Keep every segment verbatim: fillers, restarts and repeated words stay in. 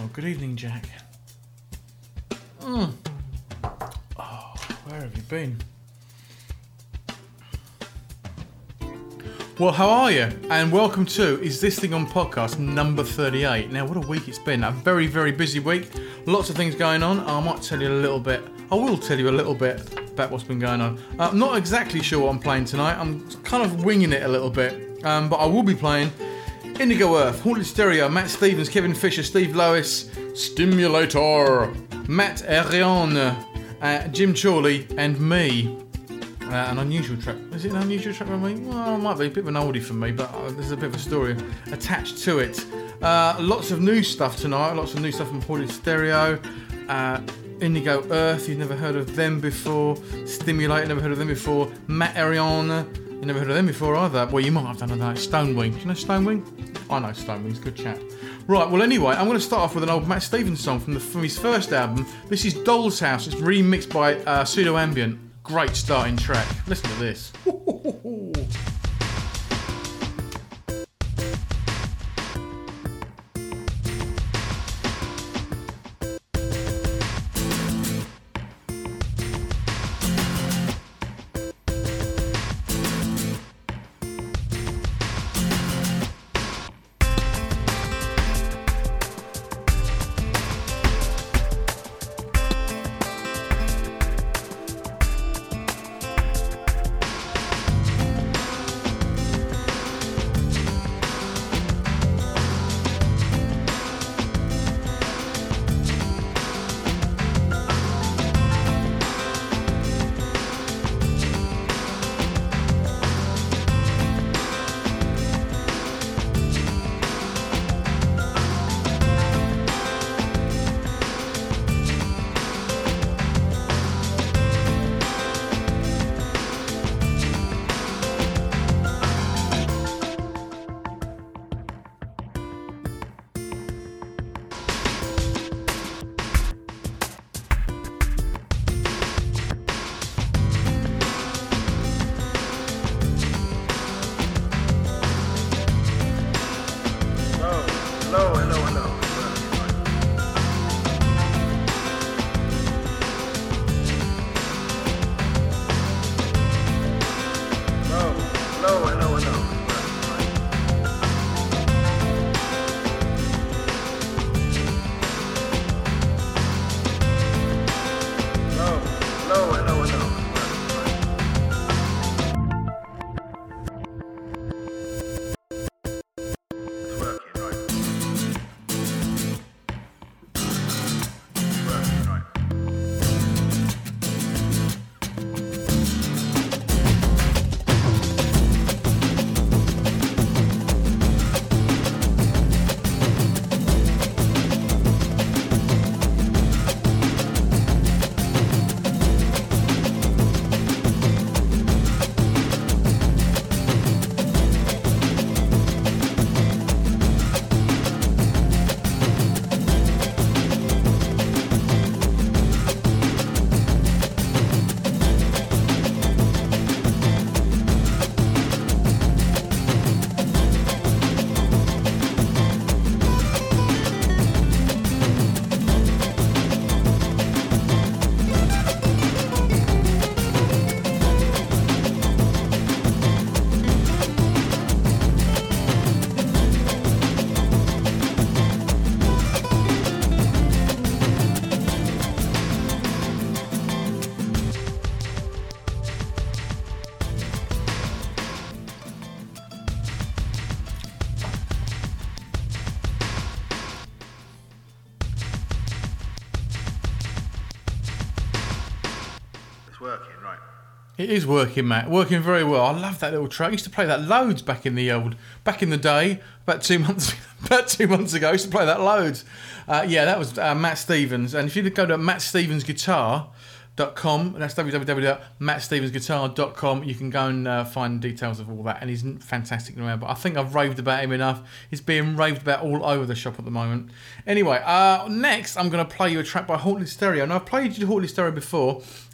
Oh, good evening, Jack. Mm. Oh, where have you been? Well, how are you? And welcome to Is This Thing On podcast number thirty-eight. Now, what a week it's been. A very, very busy week. Lots of things going on. I might tell you a little bit. I will tell you a little bit about what's been going on. Uh, I'm not exactly sure what I'm playing tonight. I'm kind of winging it a little bit. Um, but I will be playing Indigo Earth, Haunted Stereo, Matt Stevens, Kevin Fisher, Steve Lois, Stimulator, Matt Arion, uh, Jim Chorley, and me. Uh, an unusual track. Is it an unusual track by me? Well, it might be a bit of an oldie for me, but uh, there's a bit of a story attached to it. Uh, lots of new stuff tonight. Lots of new stuff from Haunted Stereo. Uh, Indigo Earth, you've never heard of them before. Stimulator, never heard of them before. Matt Arion, you never heard of them before either. Well, you might have done that. Stonewing. Do you know Stonewing? I know Stonewing. He's a good chap. Right, well, anyway, I'm going to start off with an old Matt Stevens song from, the, from his first album. This is Doll's House. It's remixed by uh, Pseudo Ambient. Great starting track. Listen to this. Working, right. It is working, Matt. Working very well. I love that little track. I used to play that loads back in the old, back in the day. About two months, about two months ago, I used to play that loads. Uh, yeah, that was uh, Matt Stevens. And if you go to matt stevens guitar dot com, that's w w w dot matt stevens guitar dot com. You can go and uh, find details of all that. And he's fantastic around. But I think I've raved about him enough. He's being raved about all over the shop at the moment. Anyway, uh, next I'm going to play you a track by Haunted Stereo. Now I've played you Haunted Stereo before.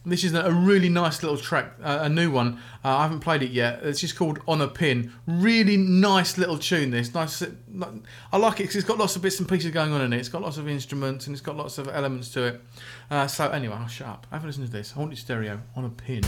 This is a really nice little track, uh, a new one. Uh, I haven't played it yet. It's just called On a Pin. Really nice little tune, this. Nice. I like it because it's got lots of bits and pieces going on in it. It's got lots of instruments and it's got lots of elements to it. Uh, so anyway, I'll shut up. Have a listen to this. Haunted Stereo, On a Pin.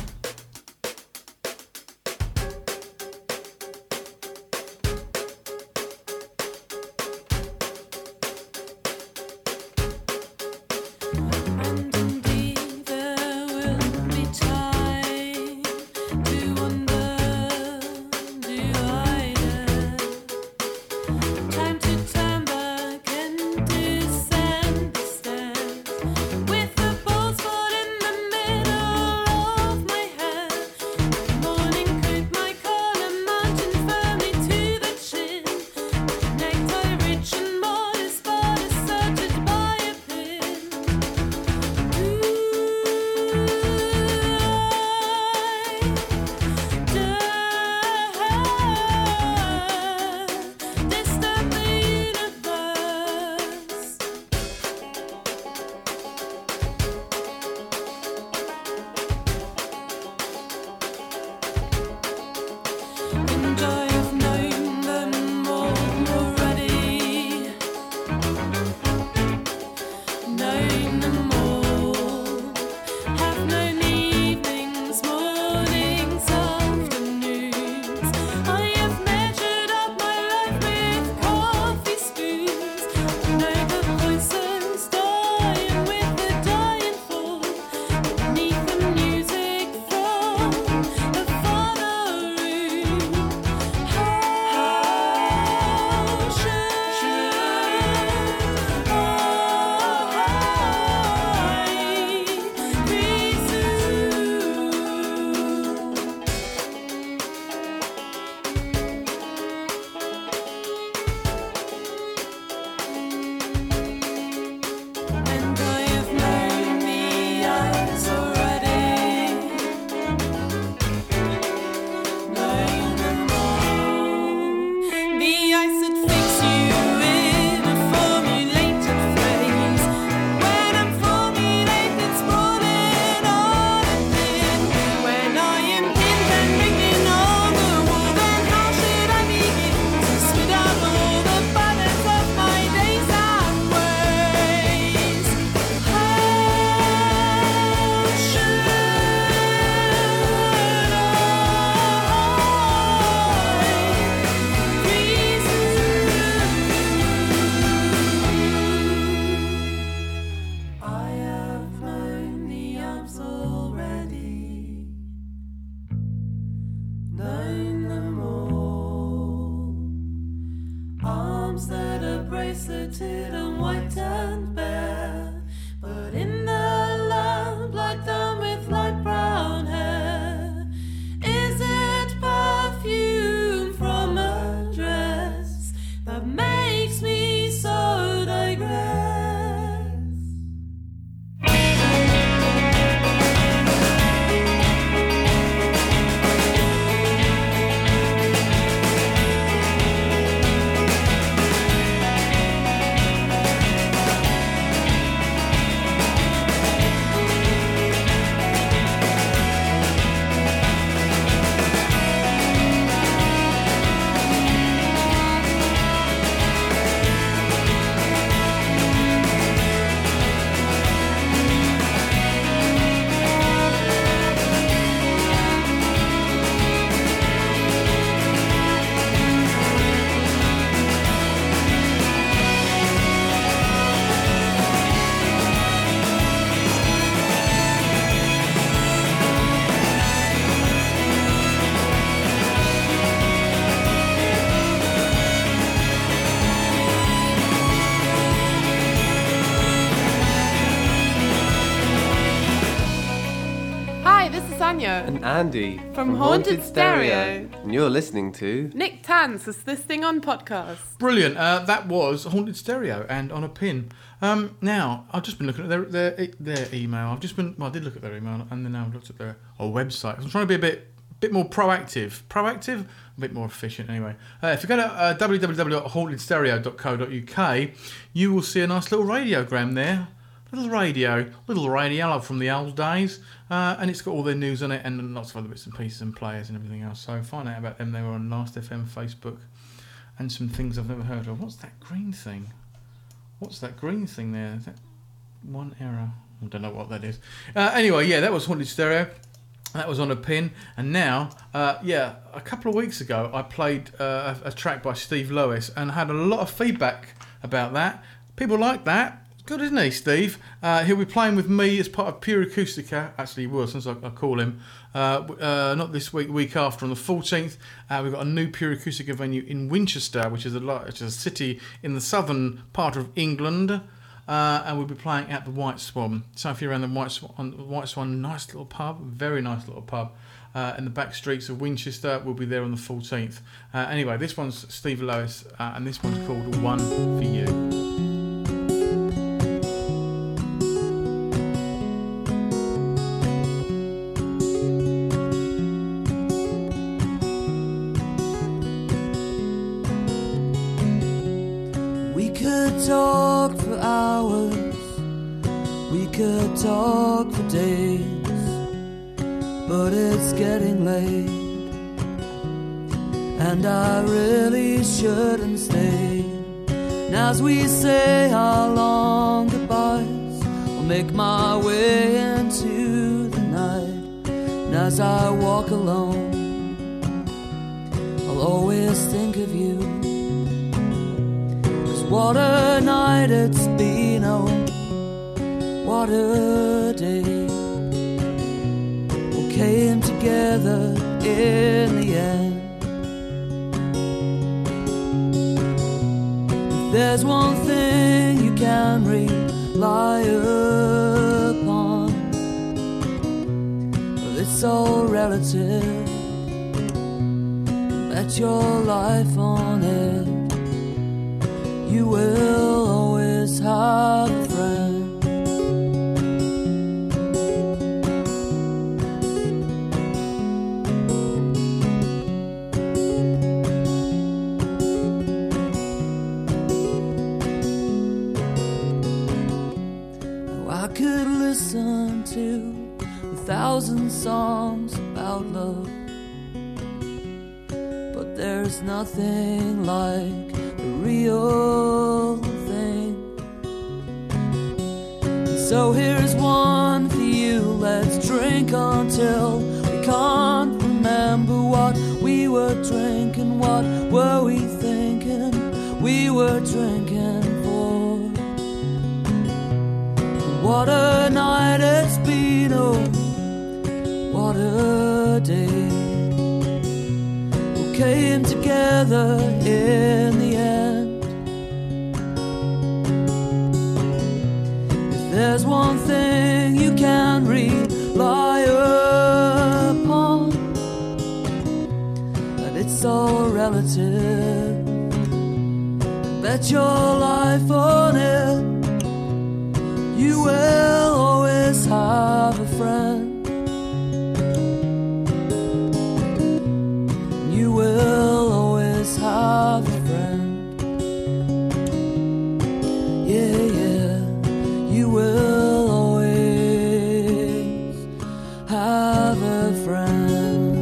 braceleted and white and bare, but in the lamp like them with light brown hair. Is it perfume from a dress that makes me so digress? And Andy from, from Haunted, Haunted Stereo. Stereo. And you're listening to Nick Tan's Is This Thing On podcast. Brilliant. Uh, that was Haunted Stereo and On a Pin. Um, now, I've just been looking at their, their their email. I've just been, well, I did look at their email and then I've looked at their oh, website. I'm trying to be a bit bit more proactive. Proactive? A bit more efficient anyway. Uh, if you go to uh, w w w dot haunted stereo dot co dot u k, you will see a nice little radiogram there. little radio, little radio from the old days, uh, and it's got all their news on it and lots of other bits and pieces and players and everything else. So find out about them. They were on Last F M Facebook, and some things I've never heard of. What's that green thing? What's that green thing there? Is that one error? I don't know what that is. Uh, anyway, yeah, that was Haunted Stereo. That was on a pin, and now, uh, yeah, a couple of weeks ago, I played uh, a, a track by Steve Lewis and had a lot of feedback about that. People like that. Good, isn't he, Steve? Uh, he'll be playing with me as part of Pure Acoustica. Actually, he will, since I, I call him. Uh, uh, not this week, week after, on the fourteenth. Uh, we've got a new Pure Acoustica venue in Winchester, which is a, which is a city in the southern part of England. Uh, and we'll be playing at the White Swan. So if you're around the White Swan, White Swan, nice little pub, very nice little pub, uh, in the back streets of Winchester. We'll be there on the fourteenth. Uh, anyway, this one's Steve Lewis, uh, and this one's called One For You. Talk for hours, we could talk for days, but it's getting late, and I really shouldn't stay. And as we say our long goodbyes, I'll make my way into the night, and as I walk alone, I'll always think of you. What a night it's been, oh, what a day. We came together in the end. If there's one thing you can rely upon, well, it's all relative. Bet your life on it. You will always have a friend. Now I could listen to a thousand songs about love, but there's nothing like the real thing. So here's one for you. Let's drink until we can't remember what we were drinking. What were we thinking we were drinking for? What a night it's been, oh, what a day. We came together in the end. If there's one thing you can rely upon, that it's all relative. Bet your life on it. You will always have a friend. You will always have a friend. Yeah, yeah. You will always have a friend.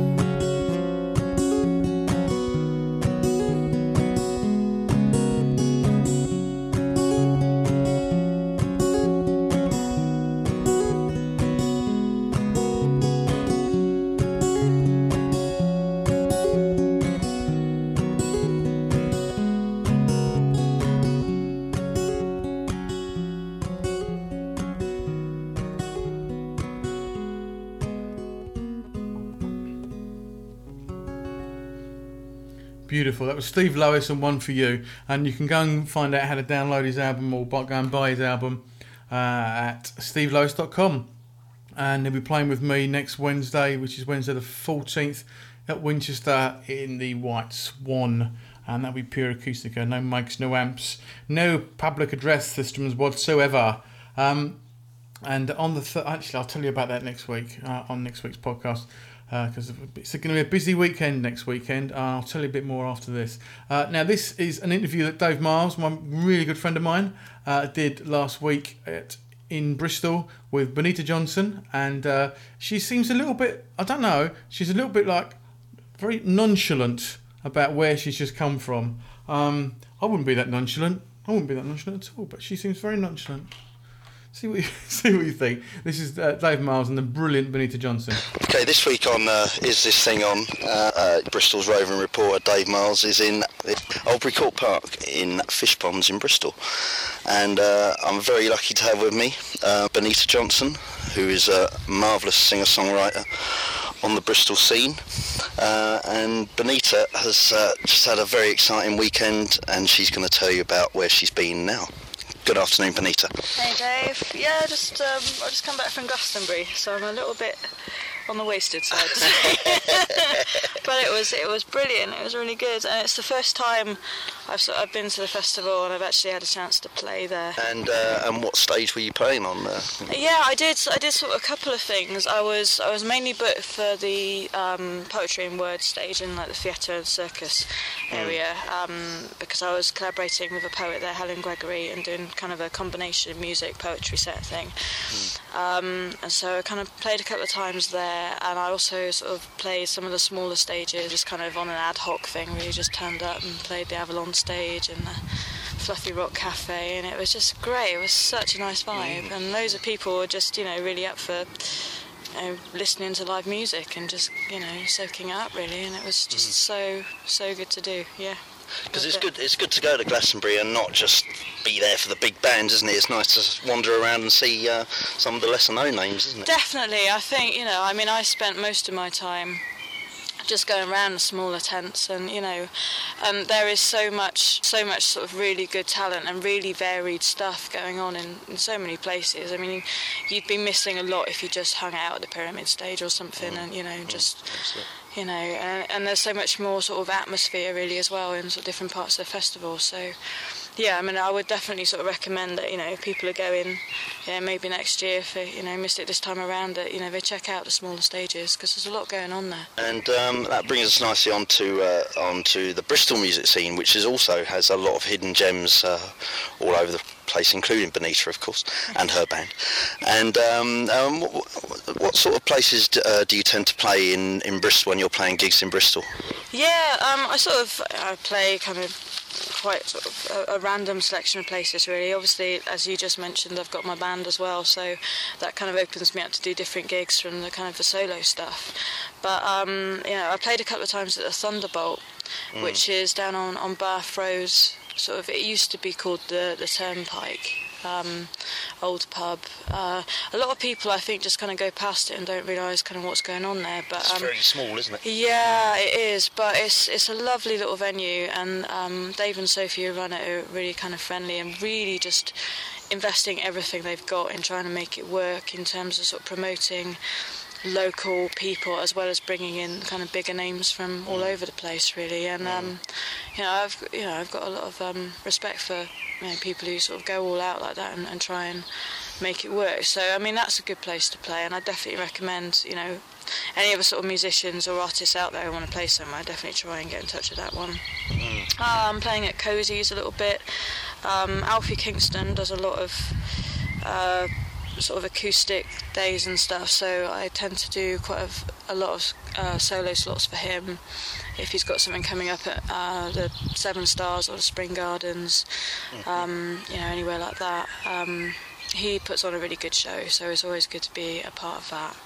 Beautiful. That was Steve Lewis and One For You. And you can go and find out how to download his album or go and buy his album uh, at steve lewis dot com. And he'll be playing with me next Wednesday, which is Wednesday the fourteenth, at Winchester in the White Swan. And that'll be pure acoustica, no mics, no amps, no public address systems whatsoever. Um, and on the th- actually, I'll tell you about that next week uh, on next week's podcast. Because uh, it's going to be a busy weekend next weekend. Uh, I'll tell you a bit more after this. Uh, now, this is an interview that Dave Miles, my really good friend of mine, uh, did last week at in Bristol with Benita Johnson, and uh, she seems a little bit, I don't know, she's a little bit like very nonchalant about where she's just come from. Um, I wouldn't be that nonchalant. I wouldn't be that nonchalant at all, but she seems very nonchalant. See what you, see what you think. This is uh, Dave Miles and the brilliant Benita Johnson. Okay, this week on uh, Is This Thing On, uh, uh, Bristol's roving reporter Dave Miles is in Oldbury Court Park in Fish Ponds in Bristol. And uh, I'm very lucky to have with me uh, Benita Johnson, who is a marvellous singer-songwriter on the Bristol scene. Uh, and Benita has uh, just had a very exciting weekend, and she's going to tell you about where she's been now. Good afternoon, Benita. Hey, Dave. Yeah, just um, I just come back from Glastonbury, so I'm a little bit on the wasted side today. But it was it was brilliant. It was really good, and it's the first time I've sort of, I've been to the festival, and I've actually had a chance to play there. And uh, and what stage were you playing on there? Yeah, I did. I did sort of a couple of things. I was I was mainly booked for the um, poetry and word stage in like the theatre and circus area, um, because I was collaborating with a poet there, Helen Gregory, and doing kind of a combination of music poetry set thing. Mm. Um, and so I kind of played a couple of times there, and I also sort of played some of the smaller stages, just kind of on an ad hoc thing. Really, just turned up and played the Avalon stage and the Fluffy Rock Cafe, and it was just great. It was such a nice vibe, and loads of people were just, you know, really up for, you know, listening to live music and just, you know, soaking it up really, and it was just so so good to do. Yeah. Because it's good, it's good to go to Glastonbury and not just be there for the big bands, isn't it? It's nice to wander around and see uh, some of the lesser-known names, isn't it? Definitely. I think, you know, I mean, I spent most of my time just going around the smaller tents, and you know, um, there is so much, so much sort of really good talent and really varied stuff going on in, in so many places. I mean, you'd be missing a lot if you just hung out at the Pyramid stage or something, mm. and you know, just. Mm, you know, and, and there's so much more sort of atmosphere really as well in sort of different parts of the festival. So, yeah, I mean, I would definitely sort of recommend that, you know, if people are going, yeah, maybe next year, if they, you know, missed it this time around, that, you know, they check out the smaller stages, because there's a lot going on there. And um, that brings us nicely on to, uh, on to the Bristol music scene, which is also has a lot of hidden gems uh, all over the place, including Benita, of course, and her band. And um, um, what, what sort of places do, uh, do you tend to play in, in Bristol when you're playing gigs in Bristol? Yeah, um, I sort of I play kind of quite sort of a, a random selection of places really. Obviously, as you just mentioned, I've got my band as well, so that kind of opens me up to do different gigs from the kind of the solo stuff. But um, you know, I played a couple of times at the Thunderbolt, mm. which is down on, on Bath Road. Sort of, it used to be called the, the Turnpike, um, old pub. Uh, a lot of people, I think, just kind of go past it and don't realise kind of what's going on there. But it's um, very small, isn't it? Yeah, it is. But it's it's a lovely little venue, and um, Dave and Sophie who run it are really kind of friendly and really just investing everything they've got in trying to make it work in terms of sort of promoting local people as well as bringing in kind of bigger names from all over the place really. And um, you know, I've you know I've got a lot of um, respect for, you know, people who sort of go all out like that and, and try and make it work. So I mean, that's a good place to play, and I definitely recommend, you know, any other sort of musicians or artists out there who want to play somewhere, definitely try and get in touch with that one. Mm. Uh, I'm playing at Cozy's a little bit. Um, Alfie Kingston does a lot of uh, sort of acoustic days and stuff, so I tend to do quite a, a lot of uh, solo slots for him if he's got something coming up at uh, the Seven Stars or the Spring Gardens, mm-hmm. um, you know, anywhere like that. Um, he puts on a really good show, so it's always good to be a part of that.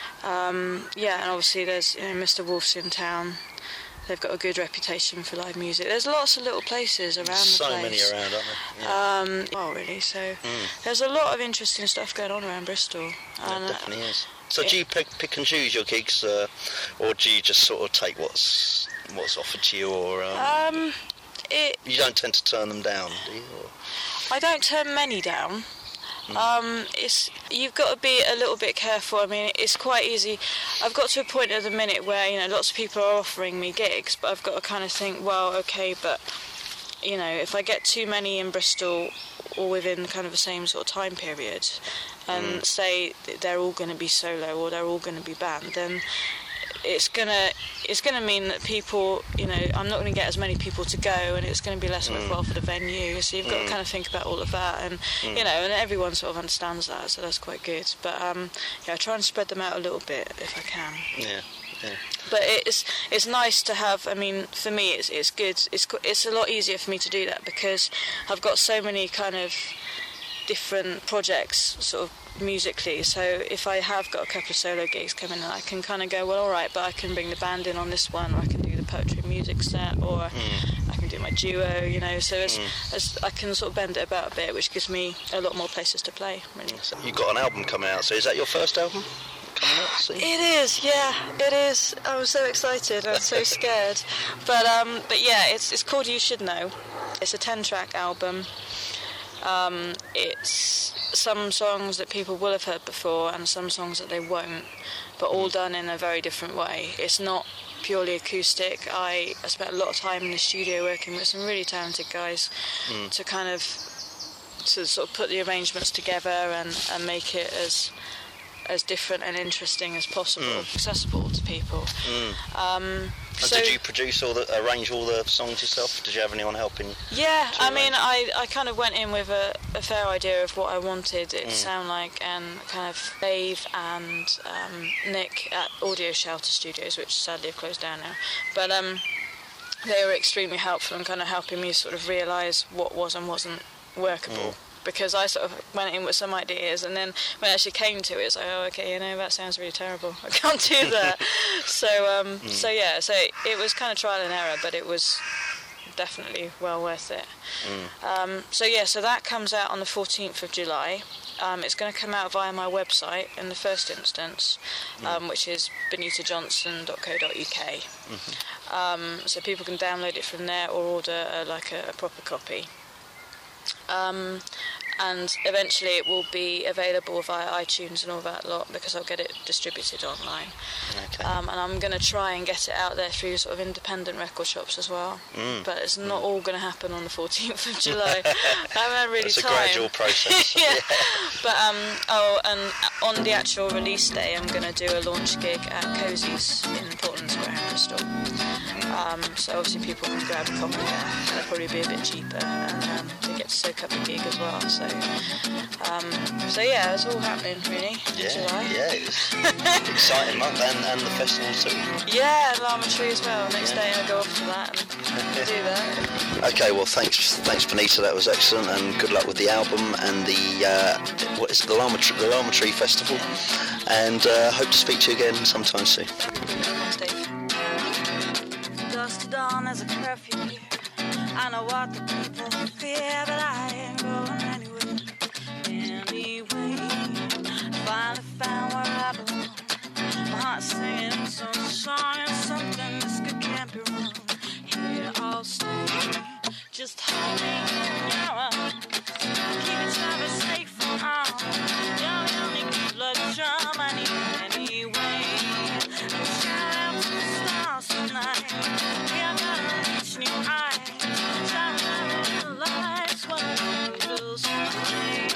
Um, yeah, and obviously there's, you know, Mister Wolf's in town. They've got a good reputation for live music. There's lots of little places around so the place. So many around, aren't there? Yeah. Um, oh, really? So mm. there's a lot of interesting stuff going on around Bristol. There and, definitely is. So it, do you pick, pick and choose your gigs, uh, or do you just sort of take what's what's offered to you, or um, um, it, you don't tend to turn them down, do you? Or? I don't turn many down. Um, it's you've got to be a little bit careful. I mean, it's quite easy. I've got to a point at the minute where, you know, lots of people are offering me gigs, but I've got to kind of think, well, okay, but, you know, if I get too many in Bristol or within kind of the same sort of time period, and mm. say they're all going to be solo or they're all going to be band, then it's gonna it's gonna mean that people, you know, I'm not going to get as many people to go, and it's going to be less worthwhile for the venue. So you've got Mm. to kind of think about all of that, and you know, and everyone sort of understands that, so that's quite good. But um, yeah, I try and spread them out a little bit if I can. Yeah. Yeah. But it's it's nice to have. I mean, for me, it's it's good. It's co- it's a lot easier for me to do that because I've got so many kind of different projects, sort of musically. So if I have got a couple of solo gigs coming in, I can kind of go, well, all right, but I can bring the band in on this one, or I can do the poetry and music set, or Mm. I can do my duo. You know, so it's, Mm. it's I can sort of bend it about a bit, which gives me a lot more places to play. Really. So you've got an album coming out. So is that your first album coming out? See? It is, yeah, it is. I'm so excited. I'm so scared, but um, but yeah, it's it's called You Should Know. It's a ten-track album. Um, it's some songs that people will have heard before and some songs that they won't, but all done in a very different way. It's not purely acoustic. I, I spent a lot of time in the studio working with some really talented guys Mm. to kind of to sort of put the arrangements together and, and make it as as different and interesting as possible, Mm. accessible to people. Mm. Um, And so, did you produce all the, arrange all the songs yourself? Did you have anyone helping? yeah, to I mean, arrange? I, I kind of went in with a, a fair idea of what I wanted it Mm. to sound like, and kind of Dave and um, Nick at Audio Shelter Studios, which sadly have closed down now, but um, they were extremely helpful in kind of helping me sort of realise what was and wasn't workable. Mm. Because I sort of went in with some ideas, and then when I actually came to it, it's like, oh, okay, you know, that sounds really terrible. I can't do that. so, um, Mm. so yeah, so it was kind of trial and error, but it was definitely well worth it. Mm. Um, so yeah, so that comes out on the fourteenth of July. Um, it's going to come out via my website in the first instance, um, which is benita johnson dot co dot uk. Mm-hmm. Um, so people can download it from there or order uh, like a, a proper copy. Um, and eventually it will be available via iTunes and all that lot, because I'll get it distributed online. Okay. Um, and I'm going to try and get it out there through sort of independent record shops as well. Mm. But it's not all going to happen on the fourteenth of July. I haven't had really It's a time. gradual process. yeah. But um, oh, and on the actual release day, I'm going to do a launch gig at Cozy's in Portland Square in Bristol. Um, so obviously people can grab a copy there. It'll probably be a bit cheaper, and um, they get to soak up the gig as well. So, um, so yeah, it's all happening really in Yeah, July. yeah, it's exciting month, and, and the festival too. Yeah, Llama Tree as well. Next Yeah. day I go off to that and do that. Okay, well, thanks, thanks, Benita. That was excellent, and good luck with the album and the uh, what is it, the Llama Tree, the Llama Tree Festival. And uh, hope to speak to you again sometime soon. Thanks, Dave. Dusk to dawn as a curfew here. I know what the people fear, but I ain't going anywhere. Anyway, finally found where I belong. My heart's singing some song, and something this good can't be wrong. Here I'll stay, just hold me in your arms. Keep each other safe from harm. You're the only blood drum I need anyway. Shout out to the stars tonight. We are gonna reach new heights. Shine out the lights when the blues play.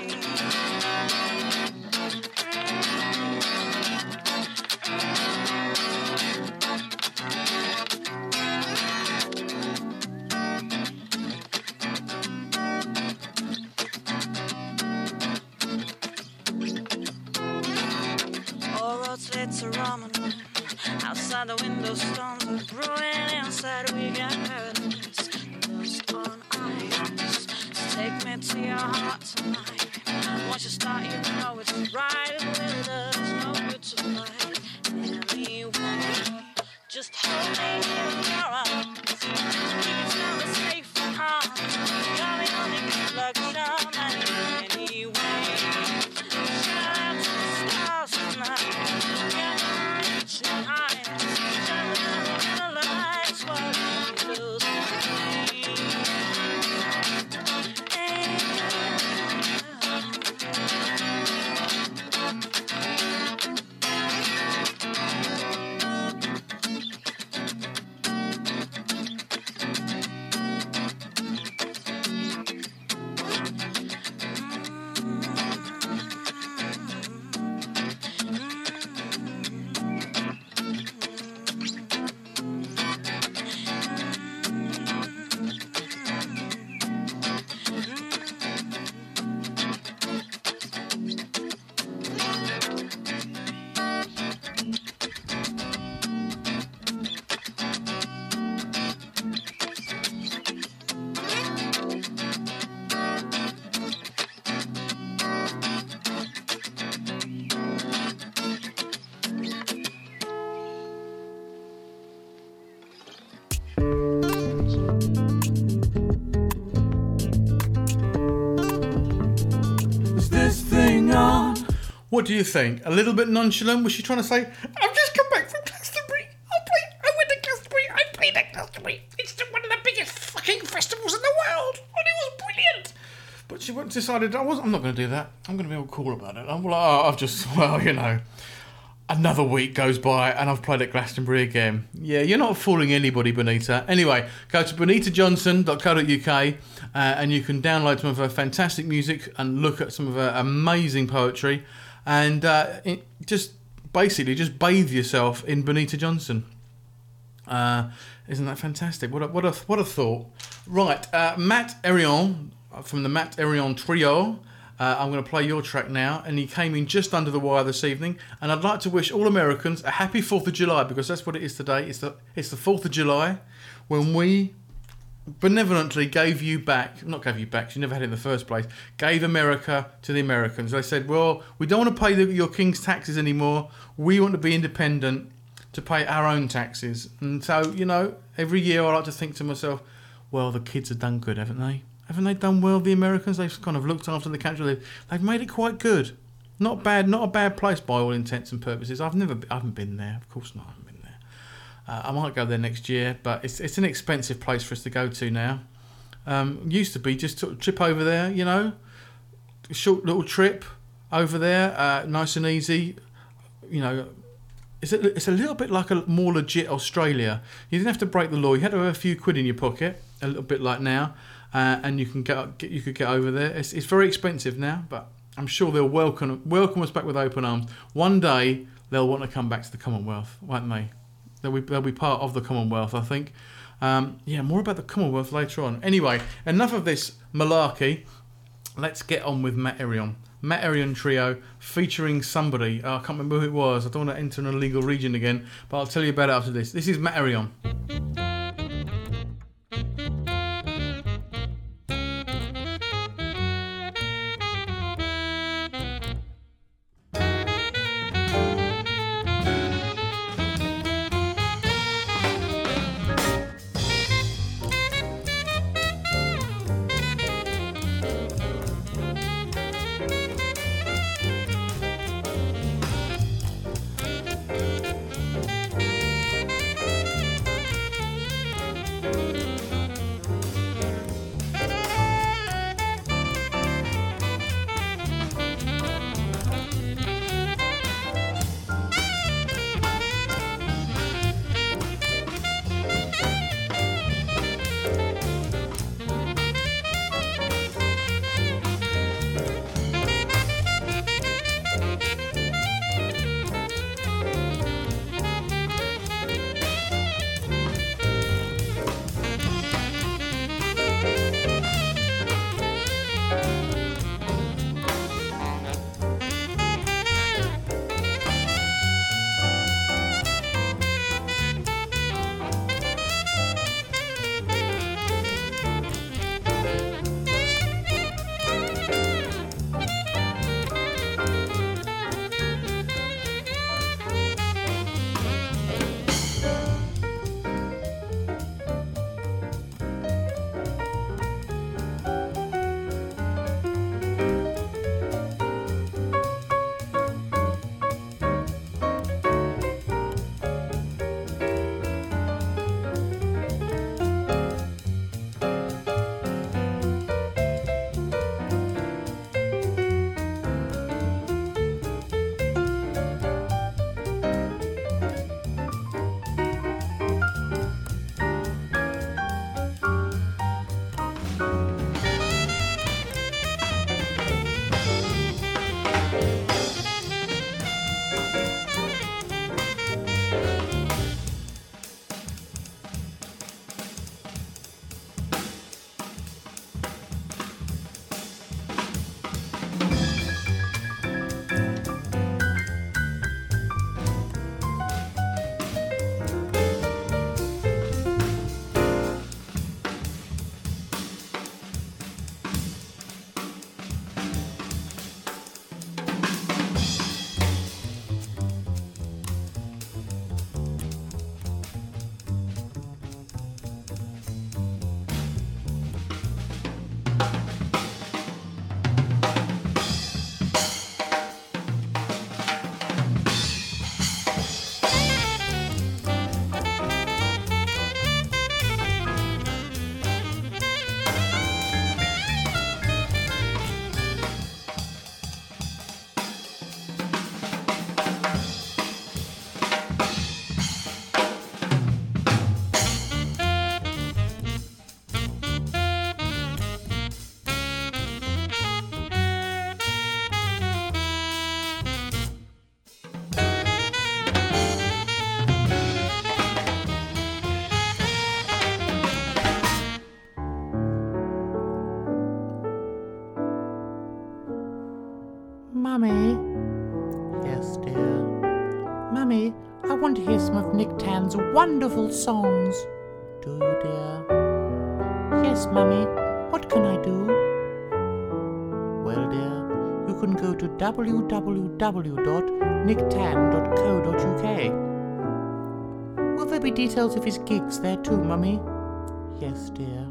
All roads lead to Rome. Outside the window, storms are brewing. Inside we got paradise. Dust on ice. So take me to your heart tonight. Once you start, you know it's right. And with us, no good to fight. Anyway, just hold me in your arms. Keep each other safe from harm. You're the only good luck charm I need anyway. Shout out to the stars tonight. We're gonna reach new heights. Shine What do you think? A little bit nonchalant? Was she trying to say, I've just come back from Glastonbury. I played, I went to Glastonbury. I played at Glastonbury. It's one of the biggest fucking festivals in the world. And it was brilliant. But she decided, I wasn't, I'm not going to do that. I'm going to be all cool about it. I'm like, oh, I've just, well, you know. Another week goes by and I've played at Glastonbury again. Yeah, you're not fooling anybody, Bonita. Anyway, go to bonita johnson dot co dot uk uh, and you can download some of her fantastic music and look at some of her amazing poetry and uh, it, just basically just bathe yourself in Bonita Johnson. Uh, isn't that fantastic? What a, what a, what a thought. Right, uh, Matt Erion from the Matt Erion Trio. Uh, I'm going to play your track now, and he came in just under the wire this evening. And I'd like to wish all Americans a happy fourth of July, because that's what it is today. It's the it's the fourth of July, when we benevolently gave you back, not gave you back, 'cause you never had it in the first place, gave America to the Americans. They said, well, we don't want to pay the, your king's taxes anymore. We want to be independent to pay our own taxes. And so, you know, every year I like to think to myself, well, the kids have done good, haven't they? Haven't they done well, the Americans? They've kind of looked after the country. They've, they've made it quite good. Not bad, not a bad place by all intents and purposes. I've never, I haven't been there. Of course not, I haven't been there. Uh, I might go there next year, but it's it's an expensive place for us to go to now. Um, used to be just sort of trip over there, you know, a short little trip over there, uh, nice and easy. You know, it's a, it's a little bit like a more legit Australia. You didn't have to break the law. You had to have a few quid in your pocket, a little bit like now. Uh, and you can get, get you could get over there. It's, it's very expensive now, but I'm sure they'll welcome welcome us back with open arms. One day they'll want to come back to the Commonwealth, won't they? They'll be they'll be part of the Commonwealth, I think. Um, yeah, more about the Commonwealth later on. Anyway, enough of this malarkey. Let's get on with Matt Erion. Matt Erion Trio featuring somebody. Oh, I can't remember who it was. I don't want to enter an illegal region again, but I'll tell you about it after this. This is Matt Erion. Mummy? Yes, dear. Mummy, I want to hear some of Nick Tan's wonderful songs. Do you, dear? Yes, Mummy. What can I do? Well, dear, you can go to w w w dot nick tan dot co dot u k. Will there be details of his gigs there too, Mummy? Yes, dear.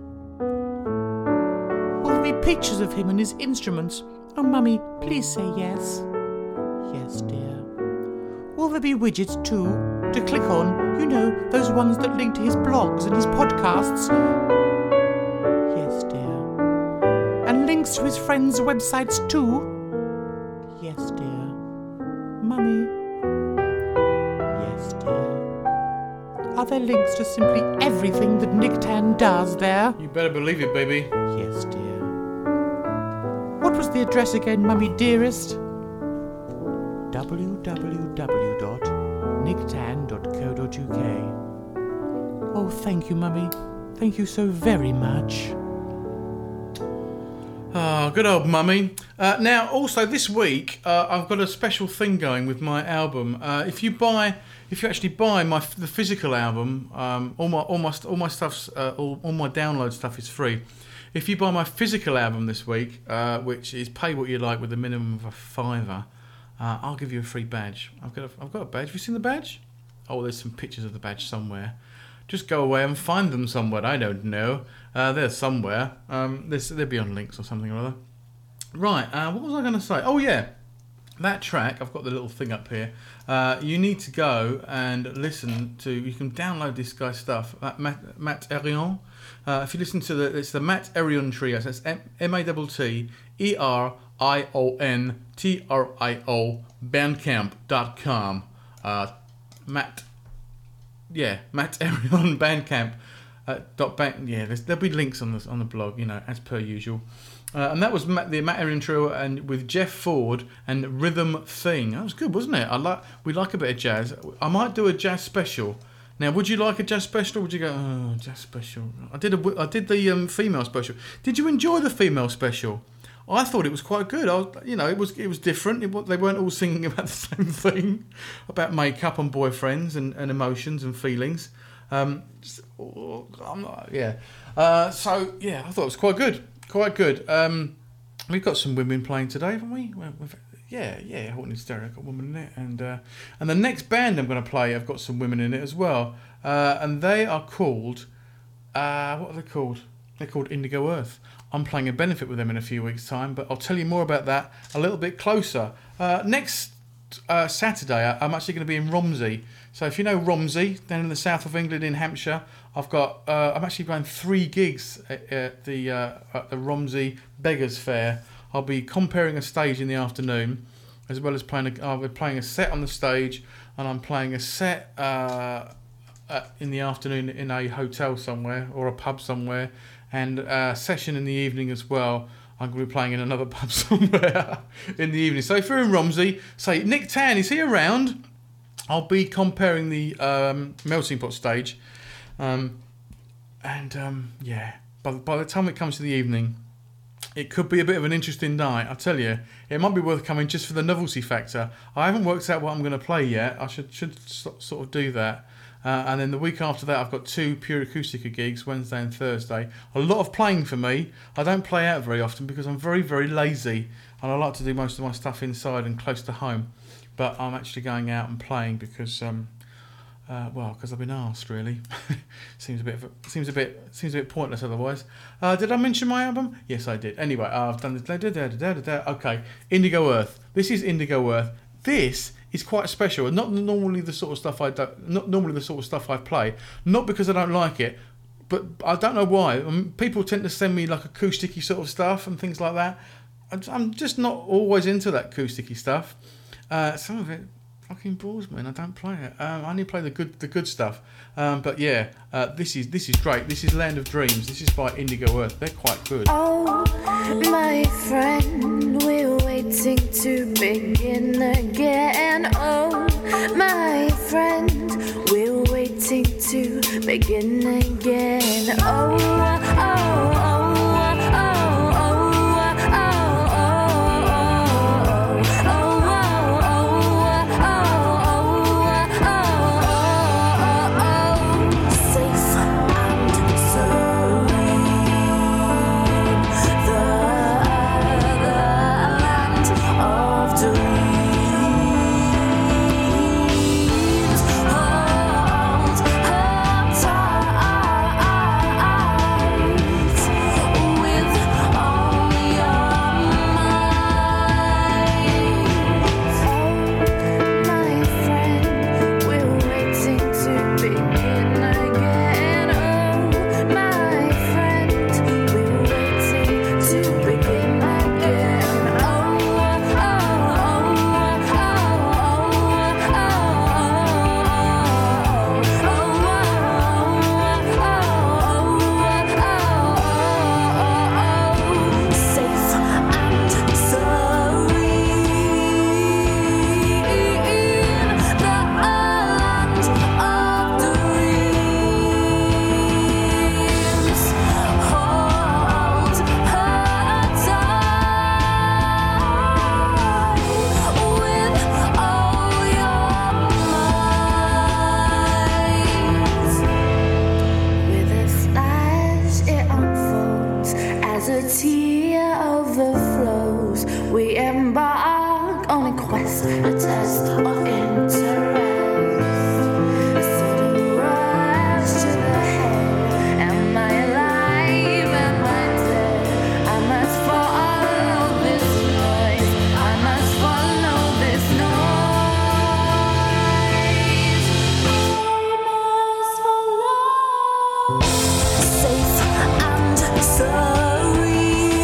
Will there be pictures of him and his instruments? Oh, Mummy, please say yes. Yes, dear. Will there be widgets too, to click on, you know, those ones that link to his blogs and his podcasts? Yes, dear. And links to his friends' websites too? Yes, dear. Mummy? Yes, dear. Are there links to simply everything that Nick Tan does there? You better believe it, baby. Yes, dear. What was the address again, Mummy dearest? w w w dot nick tan dot co dot u k. Oh, thank you, Mummy. Thank you so very much. Ah, oh, good old Mummy. Uh, now, also this week, uh, I've got a special thing going with my album. Uh, if you buy, if you actually buy my the physical album, um, all my all my all my stuff's uh, all, all my download stuff is free. If you buy my physical album this week, uh, which is pay what you like with a minimum of a fiver, uh, I'll give you a free badge. I've got a, I've got a badge. Have you seen the badge? Oh, there's some pictures of the badge somewhere. Just go away and find them somewhere. I don't know. Uh, they're somewhere. Um, they'll be on links or something or other. Right. Uh, what was I going to say? Oh yeah, that track. I've got the little thing up here. Uh, you need to go and listen to. You can download this guy's stuff. Uh, Matt, Matt Erion. Uh, if you listen to the, it's the Matt Erion Trio. So that's M A T T E R I O N T R I O bandcamp dot com. Uh, Matt. Yeah, Matt Erion Bandcamp. Uh, dot bank. Yeah, there'll be links on the on the blog, you know, as per usual. Uh, and that was Matt, the Matt Erion Trio, and with Jeff Ford and Rhythm Thing. That was good, wasn't it? I like we like a bit of jazz. I might do a jazz special. Now, would you like a jazz special? Or would you go, oh, jazz special? I did a I did the um, female special. Did you enjoy the female special? I thought it was quite good. I was, you know, it was it was different. It, they weren't all singing about the same thing, about makeup and boyfriends and, and emotions and feelings. Um, I'm not, yeah. Uh, so yeah, I thought it was quite good, quite good. Um, we've got some women playing today, haven't we? We've, yeah, yeah. Horton Stereo got a woman in it, and uh, and the next band I'm going to play, I've got some women in it as well, uh, and they are called. Uh, what are they called? They're called Indigo Earth. I'm playing a benefit with them in a few weeks' time, but I'll tell you more about that a little bit closer. Uh, next uh, Saturday, I'm actually going to be in Romsey. So if you know Romsey, down in the south of England in Hampshire, I've got. Uh, I'm actually playing three gigs at, at the uh, at the Romsey Beggars Fair. I'll be comparing a stage in the afternoon, as well as playing. A, I'll be playing a set on the stage, and I'm playing a set uh, uh, in the afternoon in a hotel somewhere or a pub somewhere. And a session in the evening as well. I'm going to be playing in another pub somewhere in the evening. So if you're in Romsey, say, Nick Tan, is he around? I'll be comparing the um, Melting Pot stage. Um, and, um, yeah, by, by the time it comes to the evening, it could be a bit of an interesting night. I tell you, it might be worth coming just for the novelty factor. I haven't worked out what I'm going to play yet. I should, should sort of do that. Uh, and then the week after that, I've got two Pure Acoustica gigs, Wednesday and Thursday. A lot of playing for me. I don't play out very often because I'm very, very lazy. And I like to do most of my stuff inside and close to home. But I'm actually going out and playing because, um, uh, well, because I've been asked, really. seems a bit, seems a bit, seems a bit pointless otherwise. Uh, did I mention my album? Yes, I did. Anyway, I've done the. Okay, Indigo Earth. This is Indigo Earth. This is quite special, not normally the sort of stuff I don't, not normally the sort of stuff I play. Not because I don't like it, but I don't know why. I mean, people tend to send me like acousticy sort of stuff and things like that. I'm just not always into that acousticy stuff. Uh, some of it fucking bores me, and I don't play it. Um, I only play the good, the good stuff. Um, but yeah, uh, this is this is great. This is Land of Dreams. This is by Indigo Earth. They're quite good. Oh, my friend, we're waiting to begin again. Oh, my friend, we're waiting to begin again. Oh, oh, oh, oh, oh, oh, oh, oh, oh, embark on a quest, a test of interest. A sudden rush to the head. Am I alive? Am I dead? I must follow this noise. I must follow this noise. I must follow. Safe and serene.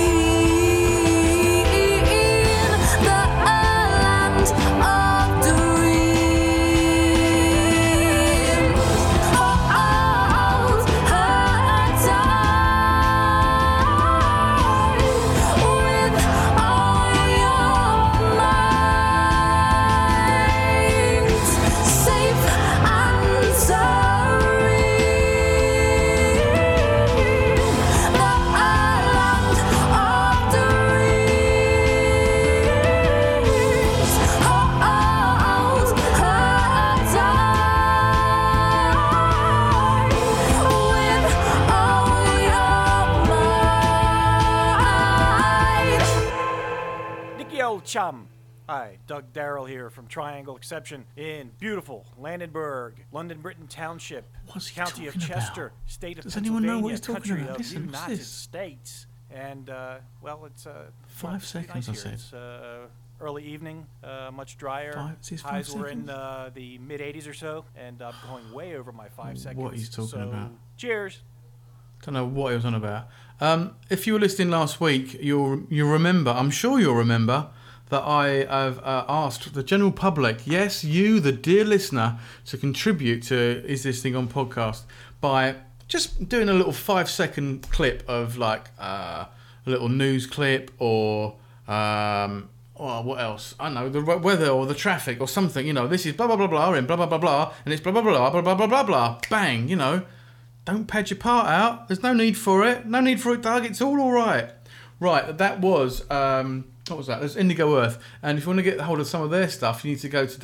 Chum. Hi, Doug Darrell here from Triangle Exception in beautiful Landenberg, London Britain Township, What's he County of talking Chester, about? State of Does anyone Pennsylvania, know what he's talking country about? of Listen, the what's United this? States. And, uh, well, it's uh, Five it's pretty seconds, nice I here. said. It's uh, early evening, uh, much drier. Five- is this five Highs were in seconds? uh, the mid eighties or so, and I'm going way over my five seconds. What he's talking so, about. Cheers. Don't know what he was on about. Um, if you were listening last week, you'll you'll remember. I'm sure you'll remember that I have uh, asked the general public, yes, you, the dear listener, to contribute to Is This Thing On podcast by just doing a little five-second clip of like uh, a little news clip or um, or what else? I don't know, the weather or the traffic or something. You know, this is blah blah blah blah and blah blah blah blah, and it's blah blah blah blah blah blah blah blah. Bang, you know. Don't pad your part out. There's no need for it. No need for it, Doug. It's all all right. Right, that was, um, what was that? There's Indigo Earth. And if you want to get hold of some of their stuff, you need to go to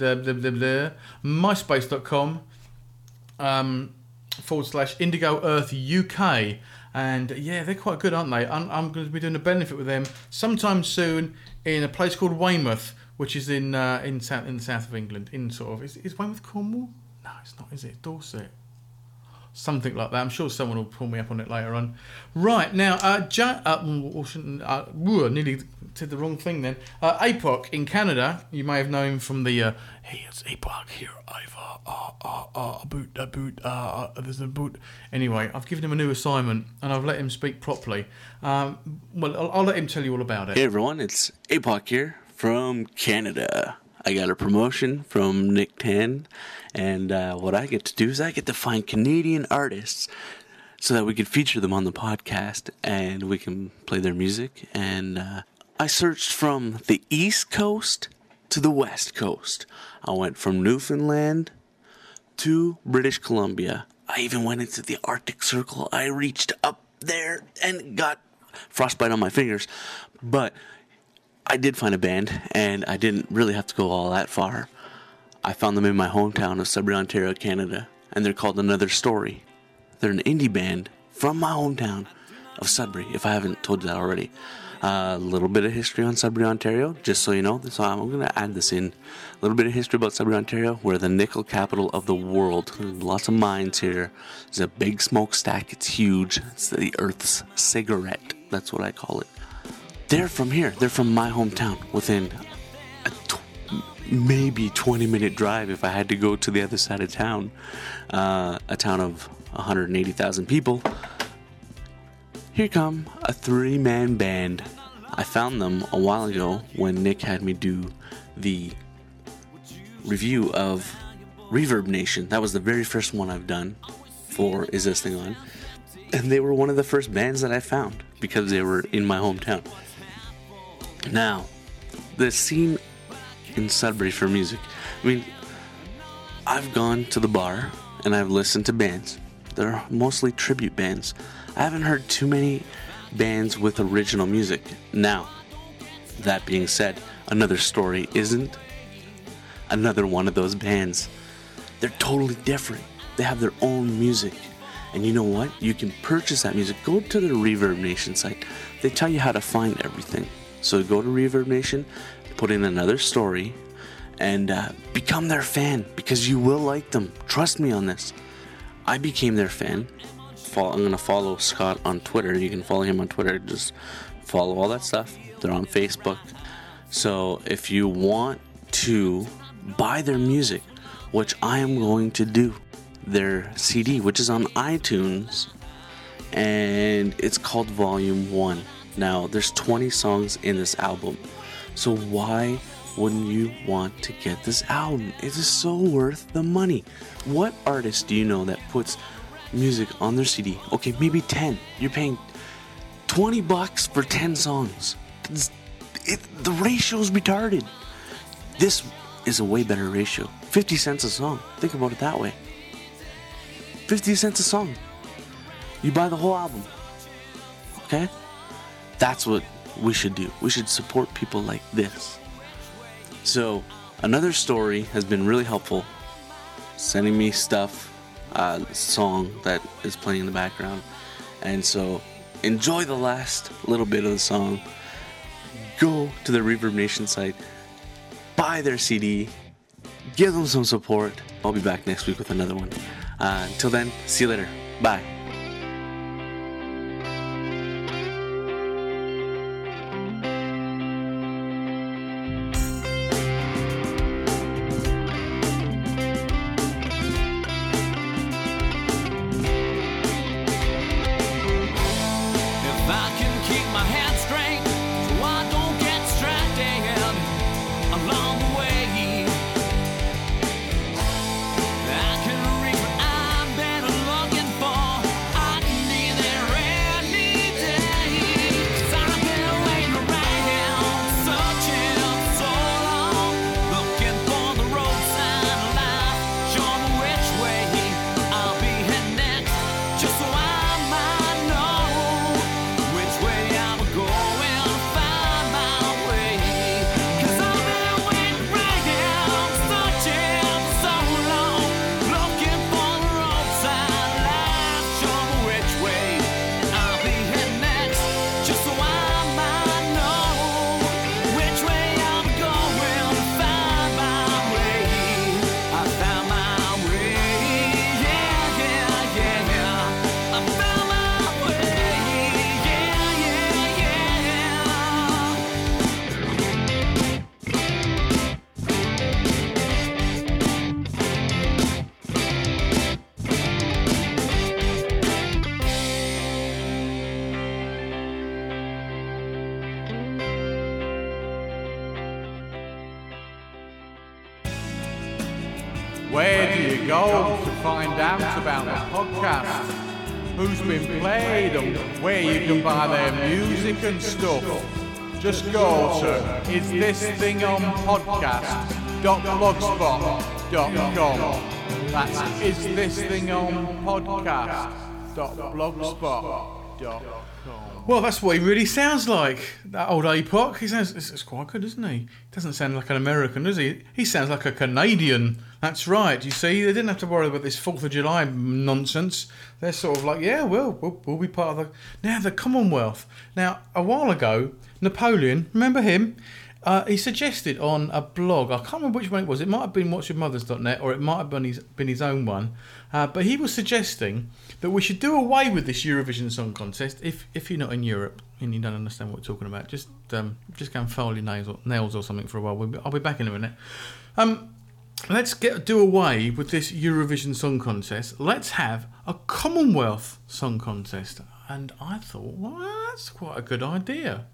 www.myspace.com um, forward slash Indigo Earth U K. And yeah, they're quite good, aren't they? I'm, I'm going to be doing a benefit with them sometime soon in a place called Weymouth, which is in uh, in, south, in the south of England. In sort of, is, is Weymouth Cornwall? No, it's not, is it? Dorset. Something like that. I'm sure someone will pull me up on it later on. Right, now, uh, ja- uh, or shouldn't, uh, woo, I nearly said the wrong thing then. Uh, A P O C in Canada, you may have known him from the, uh, hey, it's A P O C here, I've, uh, uh, uh, uh, a boot, a boot, uh, uh, there's a boot. Anyway, I've given him a new assignment, and I've let him speak properly. Um, well, I'll, I'll let him tell you all about it. Hey everyone, it's A P O C here from Canada. I got a promotion from Nick Tan, and uh, what I get to do is I get to find Canadian artists so that we can feature them on the podcast and we can play their music. And uh, I searched from the East Coast to the West Coast. I went from Newfoundland to British Columbia. I even went into the Arctic Circle. I reached up there and got frostbite on my fingers. But I did find a band, and I didn't really have to go all that far. I found them in my hometown of Sudbury, Ontario, Canada, and they're called Another Story. They're an indie band from my hometown of Sudbury, if I haven't told you that already. A uh, little bit of history on Sudbury, Ontario, just so you know. So I'm going to add this in. A little bit of history about Sudbury, Ontario. We're the nickel capital of the world. There's lots of mines here. There's a big smokestack. It's huge. It's the Earth's cigarette. That's what I call it. They're from here. They're from my hometown. Within a tw- maybe twenty minute drive if I had to go to the other side of town. Uh, a town of one hundred eighty thousand people. Here come a three-man band. I found them a while ago when Nick had me do the review of Reverb Nation. That was the very first one I've done for Is This Thing On? And they were one of the first bands that I found because they were in my hometown. Now, the scene in Sudbury for music. I mean, I've gone to the bar and I've listened to bands. They're mostly tribute bands. I haven't heard too many bands with original music. Now, that being said, Another Story isn't another one of those bands. They're totally different. They have their own music. And you know what? You can purchase that music. Go to the Reverb Nation site. They tell you how to find everything. So go to Reverb Nation, put in another story, and uh, become their fan, because you will like them. Trust me on this. I became their fan. I'm going to follow Scott on Twitter. You can follow him on Twitter. Just follow all that stuff. They're on Facebook. So if you want to buy their music, which I am going to do, their C D, which is on iTunes, and it's called Volume one. Now, there's twenty songs in this album. So why wouldn't you want to get this album? It is so worth the money. What artist do you know that puts music on their C D? Okay, maybe ten. You're paying twenty bucks for ten songs. It's, it, the ratio's retarded. This is a way better ratio. fifty cents a song. Think about it that way. fifty cents a song. You buy the whole album. Okay? That's what we should do. We should support people like this. So, another story has been really helpful. Sending me stuff, uh, song that is playing in the background. And so, enjoy the last little bit of the song. Go to the Reverb Nation site. Buy their C D. Give them some support. I'll be back next week with another one. Uh, until then, see you later. Bye. If I can keep my head straight, so I don't get distracted along the way, I can reach what I've been looking for. I can be there any day. 'Cause I've been waiting around, searching so long, looking for the roadside life. Show me which way I'll be heading next, just so I might know which way I'm going to find my way. 'Cause I've been waiting around, searching for so long, looking for the roadside life. Show me which way I'll be heading next, just so I might know which way I'm going to find my way. I found my way, yeah, yeah, yeah, yeah. I found my way, yeah, yeah, yeah. Where do you go to find out about the podcast? Who's been played and where you can buy their music and stuff? Just go to is this thing on podcast dot blogspot dot com. That's is this thing on podcast dot blogspot dot com. Well, that's what he really sounds like, that old Apoc. He sounds, it's, it's quite good, isn't he? He doesn't sound like an American, does he? He sounds like a Canadian. That's right. You see, they didn't have to worry about this fourth of July nonsense. They're sort of like, yeah, well, we'll, we'll be part of the... Now, the Commonwealth. Now, a while ago, Napoleon, remember him? Uh, he suggested on a blog, I can't remember which one it was, it might have been what's your mothers dot net or it might have been his, been his own one, uh, but he was suggesting that we should do away with this Eurovision Song Contest. If if you're not in Europe and you don't understand what we're talking about, just um, just go and file your nails or, nails or something for a while. We'll be, I'll be back in a minute. Um, let's get do away with this Eurovision Song Contest. Let's have a Commonwealth Song Contest. And I thought, well, that's quite a good idea.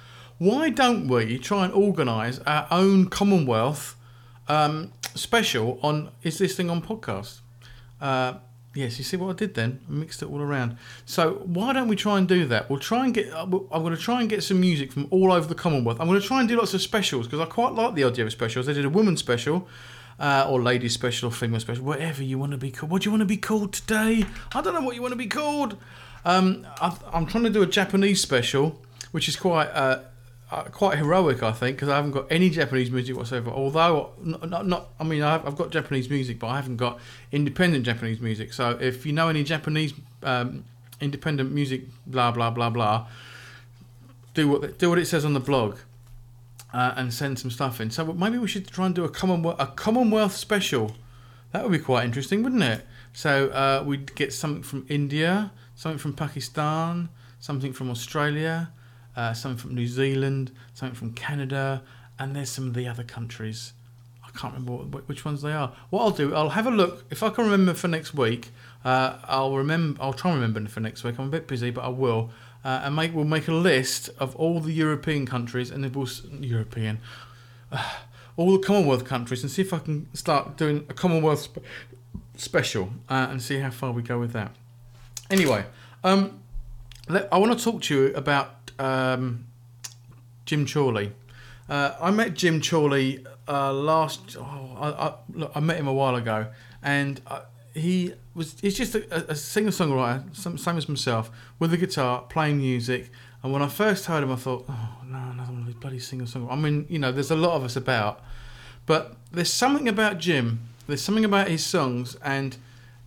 Why don't we try and organise our own Commonwealth um, special on Is This Thing On podcast? Uh, yes, you see what I did then? I mixed it all around. So why don't we try and do that? We'll try and get. I'm going to try and get some music from all over the Commonwealth. I'm going to try and do lots of specials because I quite like the idea of specials. They did a women's special, uh, or ladies special, or female special, whatever you want to be called. What do you want to be called today? I don't know what you want to be called. Um, I, I'm trying to do a Japanese special, which is quite. Uh, Uh, quite heroic, I think, because I haven't got any Japanese music whatsoever. Although, not, not, not I mean, I've, I've got Japanese music, but I haven't got independent Japanese music. So, if you know any Japanese um, independent music, blah blah blah blah, do what do what it says on the blog uh, and send some stuff in. So maybe we should try and do a Commonwealth a Commonwealth special. That would be quite interesting, wouldn't it? So uh, we'd get something from India, something from Pakistan, something from Australia, uh, something from New Zealand, something from Canada, and there's some of the other countries. I can't remember what, which ones they are. What I'll do, I'll have a look. If I can remember for next week, uh, I'll remember. I'll try and remember for next week. I'm a bit busy, but I will. Uh, and make we'll make a list of all the European countries, and then we'll European, uh, all the Commonwealth countries, and see if I can start doing a Commonwealth spe- special uh, and see how far we go with that. Anyway, um, let, I want to talk to you about um, Jim Chorley. Uh, I met Jim Chorley uh, last. Oh, I, I, look, I met him a while ago, and uh, he was. He's just a, a singer-songwriter, same as myself, with a guitar, playing music. And when I first heard him, I thought, oh no, another one of these bloody singer-songwriters. I mean, you know, there's a lot of us about, but there's something about Jim. There's something about his songs, and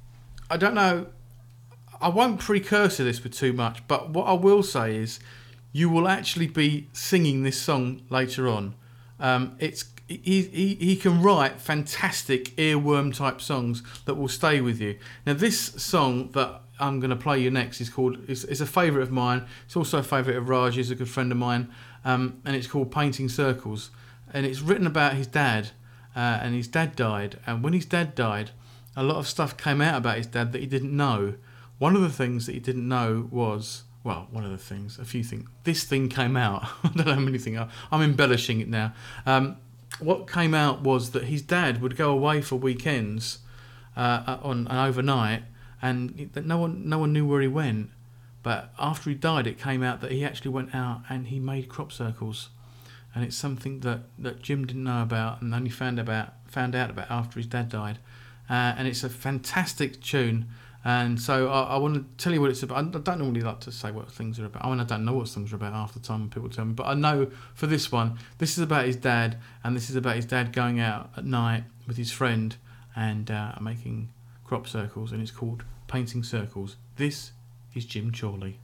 I don't know. I won't precursor this with too much, but what I will say is, you will actually be singing this song later on. Um, it's he, he he can write fantastic earworm type songs that will stay with you. Now this song that I'm going to play you next is called it's, it's a favourite of mine. It's also a favourite of Raj. He's a good friend of mine, um, and it's called Painting Circles. And it's written about his dad, uh, and his dad died. And when his dad died, a lot of stuff came out about his dad that he didn't know. One of the things that he didn't know was. Well, one of the things, a few things. This thing came out. I don't know how many things. I'm embellishing it now. Um, what came out was that his dad would go away for weekends uh, on an overnight, and that no one, no one knew where he went. But after he died, it came out that he actually went out and he made crop circles, and it's something that, that Jim didn't know about and only found about found out about after his dad died. Uh, and it's a fantastic tune. And so I, I want to tell you what it's about. I don't normally like to say what things are about. I mean, I don't know what things are about half the time when people tell me. But I know for this one, this is about his dad, and this is about his dad going out at night with his friend and uh, making crop circles, and it's called Painting Circles. This is Jim Chorley.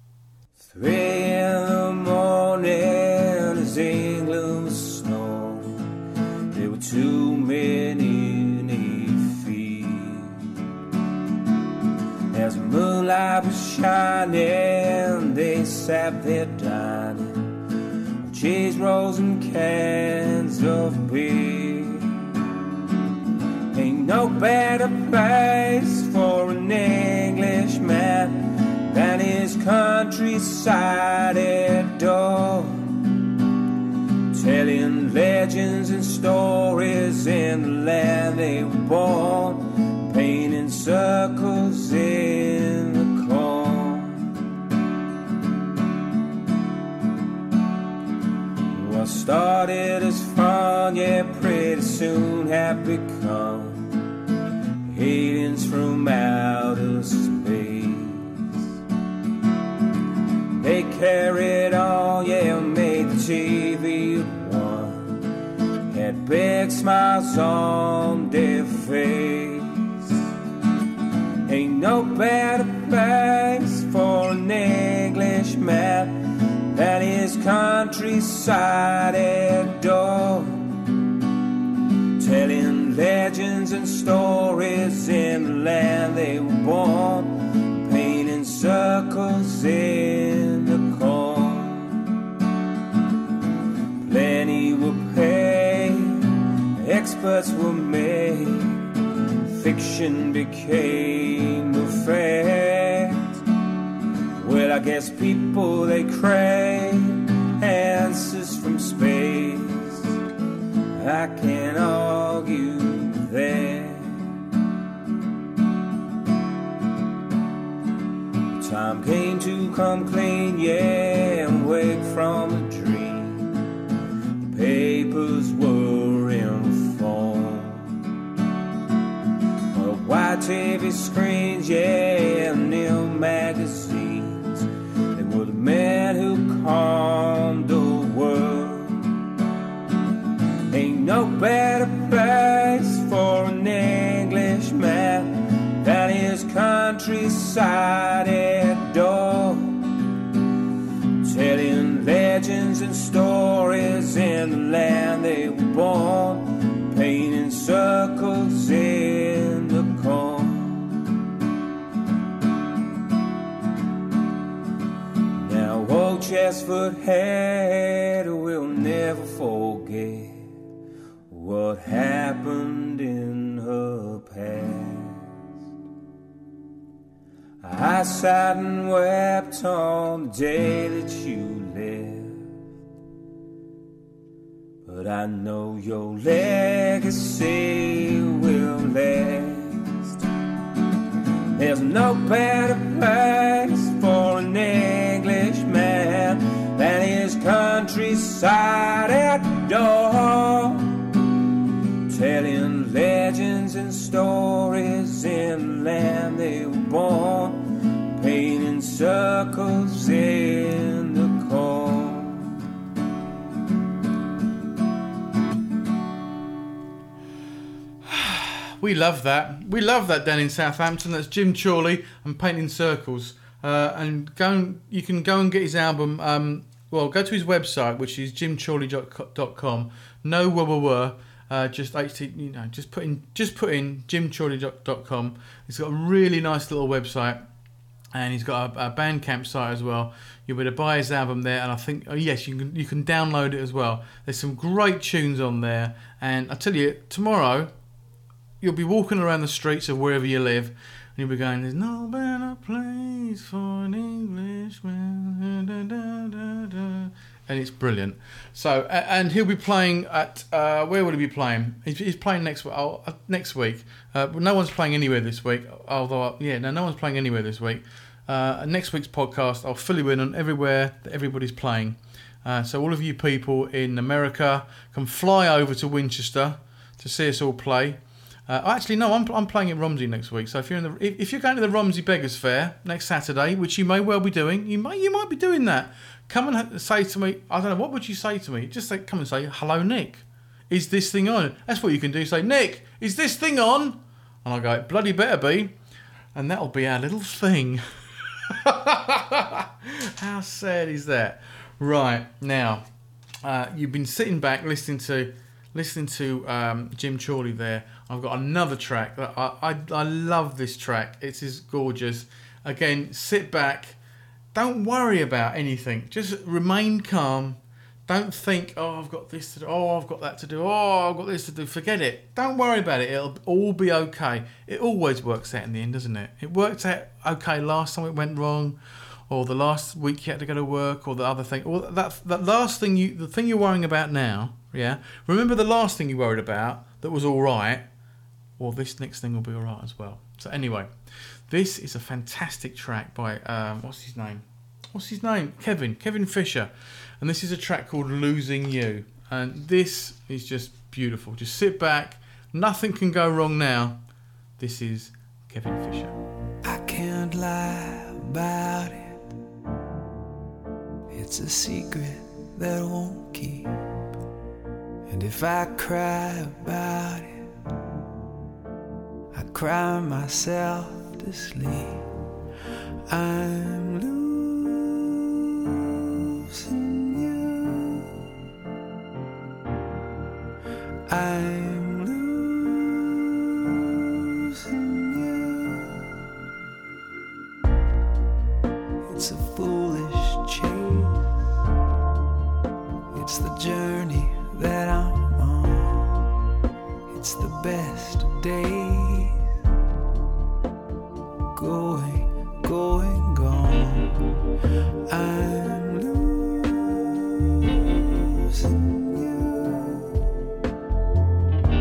Three in the morning as England was snow. There were too many as the moonlight was shining, they sat there dining, cheese rolls and cans of beer. Ain't no better place for an Englishman than his countryside door, telling legends and stories in the land they were born, painting circles in the corn. What started as fun, yeah, pretty soon had become aliens from outer space. They carried on, yeah, made the T V one, had big smiles on their face. Ain't no better place for an Englishman than his countryside door, telling legends and stories in the land they were born, painting circles in the corn. Plenty were paid, experts were made, fiction became a fact. Well, I guess people, they crave answers from space. I can't argue with that. Time came to come clean, yeah, and wake from a dream. The papers were informed. White T V screens, yeah, and new magazines. They were the men who calmed the world. Ain't no better place for an Englishman than his countryside door, telling land they were born, painting circles in the corn. Now old Chestfoot Head will never forget what happened in her past. I sat and wept on the day that you left, but I know your legacy will last. There's no better place for an Englishman than his countryside at dawn, telling legends and stories in land they were born, painting circles in the corn. We love that. We love that down in Southampton. That's Jim Chorley and Painting Circles. Uh, and go and, you can go and get his album. Um, well, go to his website, which is jim chorley dot com. No wah wah wah. Uh, just H T, you know, just put in, just put in jim chorley dot com. He's got a really nice little website, and he's got a, a Bandcamp site as well. You'll be able to buy his album there, and I think, oh yes, you can you can download it as well. There's some great tunes on there, and I tell you, tomorrow you'll be walking around the streets of wherever you live, and you'll be going, "There's no better place for an Englishman," da, da, da, da. And it's brilliant. So, and he'll be playing at uh, where will he be playing? He's, he's playing next oh, next week. Uh, no one's playing anywhere this week. Although, yeah, no, no one's playing anywhere this week. Uh, next week's podcast, I'll fill you in on everywhere that everybody's playing. Uh, so all of you people in America can fly over to Winchester to see us all play. Uh, actually, no, I'm I'm playing at Romsey next week. So if you're in the if, if you're going to the Romsey Beggars Fair next Saturday, which you may well be doing, you may you might be doing that. Come and say to me, I don't know, what would you say to me? Just say, come and say, "Hello, Nick. Is this thing on?" That's what you can do. Say, "Nick, is this thing on?" And I'll go, "It bloody better be." And that'll be our little thing. How sad is that? Right, now, uh, you've been sitting back listening to listening to um, Jim Chorley there. I've got another track. That I, I, I love this track. It is gorgeous. Again, sit back. Don't worry about anything. Just remain calm. Don't think, "Oh, I've got this to do. Oh, I've got that to do. Oh, I've got this to do." Forget it. Don't worry about it. It'll all be okay. It always works out in the end, doesn't it? It worked out okay last time it went wrong, or the last week you had to go to work, or the other thing. Or that that last thing you, the thing you're worrying about now, yeah? Remember the last thing you worried about that was all right? Well, this next thing will be all right as well. So anyway, this is a fantastic track by, um, what's his name? What's his name? Kevin. Kevin Fisher. And this is a track called Losing You. And this is just beautiful. Just sit back. Nothing can go wrong now. This is Kevin Fisher. I can't lie about it. It's a secret that I won't keep. And if I cry about it, I cry myself to sleep. I'm losing you. I'm losing you. It's a foolish chase. It's the journey that I'm on. It's the best days. Going, going, gone. I'm losing you.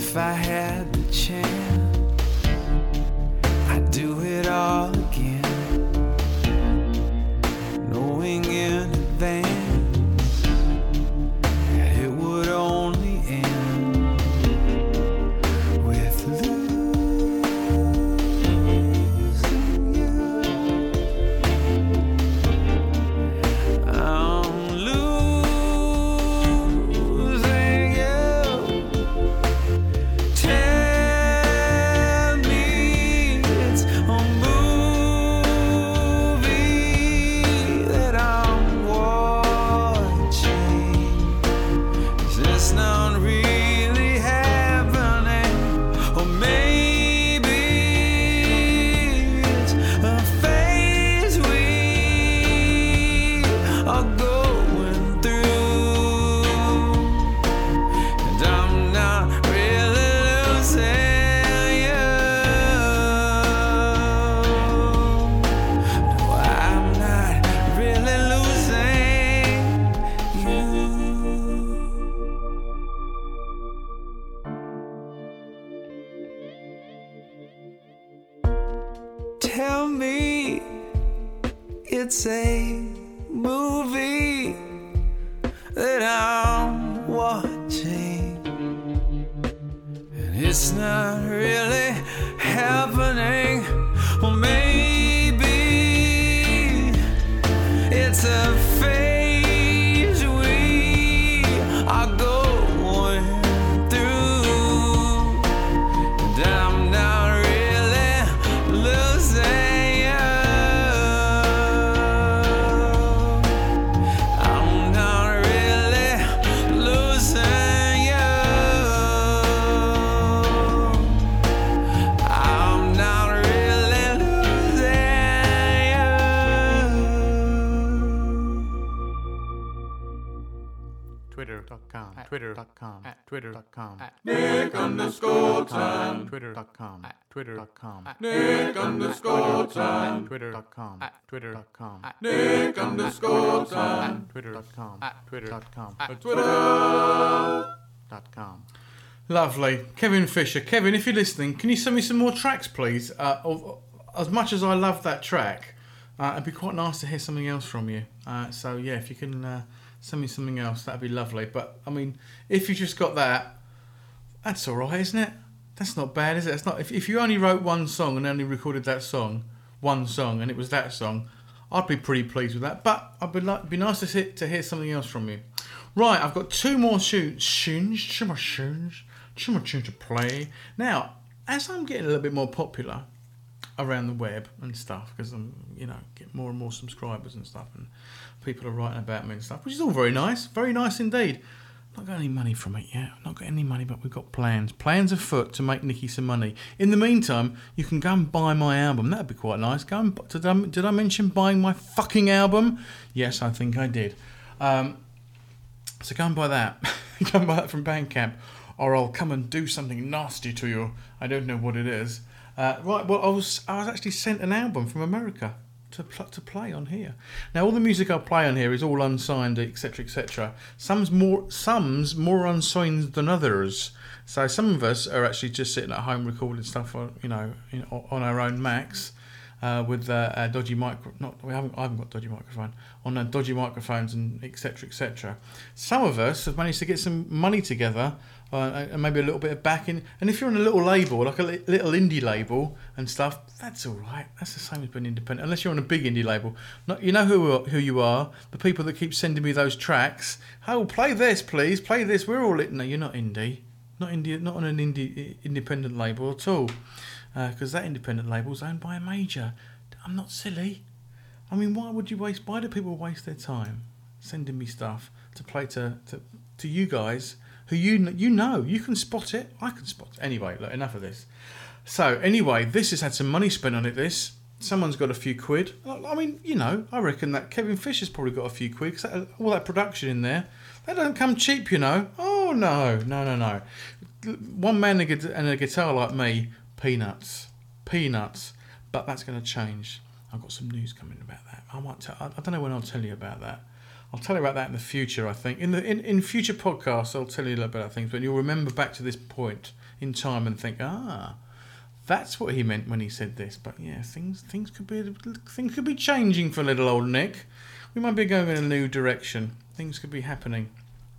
If I had the chance, I'd do it all again, knowing in advance that it would only end with losing you. I'm losing you. Tell me it's a movie that I'm watching. Is this not really happening? Or maybe it's a phase we are going through, and I'm not really losing you. No, I'm not really losing you. Tell me it's a movie that I'm watching, and it's not really happening. Well, maybe it's a phase we are going through, and I'm not really losing you. I'm not really losing you. I'm not really losing you. Twitter.com, Twitter.com, Twitter.com, Nick underscore time, Twitter.com, Twitter.com, Nick underscore time, Twitter.com, Twitter.com, Nick underscore time, Twitter.com, Twitter.com, Twitter.com. Lovely. Kevin Fisher. Kevin, if you're listening, can you send me some more tracks, please? Uh, of, as much as I love that track, uh, it'd be quite nice to hear something else from you. Uh, so, yeah, if you can uh, send me something else, that'd be lovely. But, I mean, if you just got that, that's all right, isn't it? That's not bad, is it? It's not. If, if you only wrote one song and only recorded that song, one song, and it was that song, I'd be pretty pleased with that. But it'd be, like, be nice to, sit, to hear something else from you. Right, I've got two more tunes, tunes, two more tunes, two more tunes to play. Now, as I'm getting a little bit more popular around the web and stuff, because I'm, you know, getting more and more subscribers and stuff, and people are writing about me and stuff, which is all very nice, very nice indeed. Not got any money from it yet. Not got any money, but we've got plans. Plans afoot to make Nicky some money. In the meantime, you can go and buy my album. That'd be quite nice. Go and, did I, did I mention buying my fucking album? Yes, I think I did. Um, so go and buy that. Go and buy that from Bandcamp, or I'll come and do something nasty to you. I don't know what it is. Uh, right. Well, I was I was actually sent an album from America to pl- to play on here. Now, all the music I play on here is all unsigned, et cetera, et cetera. Some's more, some's more unsigned than others. So some of us are actually just sitting at home recording stuff, on, you know, in, on our own Macs uh, with uh, a dodgy micro. Not we haven't. I haven't got dodgy microphone on uh, dodgy microphones and et cetera, et cetera. Some of us have managed to get some money together. Uh, and maybe a little bit of backing. And if you're on a little label, like a li- little indie label and stuff, that's all right. That's the same as being independent. Unless you're on a big indie label. Not, you know who who you are. The people that keep sending me those tracks. Oh, play this, please. Play this. We're all... No, you're not indie. Not indie. Not on an indie independent label at all. Because uh, that independent label is owned by a major. I'm not silly. I mean, why would you waste... Why do people waste their time sending me stuff to play to, to, to you guys... who you you know, you can spot it, I can spot it. Anyway, look, enough of this. So, anyway, this has had some money spent on it, this. Someone's got a few quid. I mean, you know, I reckon that Kevin Fisher's probably got a few quid, because that, all that production in there, that doesn't come cheap, you know. Oh, no, no, no, no. One man and a guitar like me, peanuts. Peanuts. But that's going to change. I've got some news coming about that. I might tell, I don't know when I'll tell you about that. I'll tell you about that in the future, I think. In the in, in future podcasts, I'll tell you a little bit about things, but you'll remember back to this point in time and think, ah, that's what he meant when he said this. But yeah, things things could be things could be changing for little old Nick. We might be going in a new direction. Things could be happening.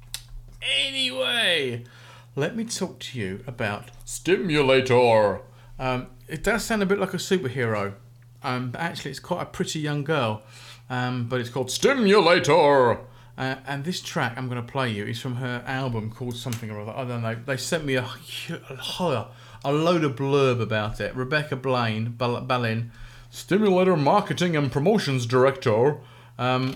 Anyway, let me talk to you about Stimulator. Um, it does sound a bit like a superhero, um, but actually it's quite a pretty young girl. Um, but it's called Stimulator. Uh, and this track I'm going to play you is from her album called something or other. I don't know. They sent me a, a, a load of blurb about it. Rebecca Blaine, Ballin, Stimulator Marketing and Promotions Director, um,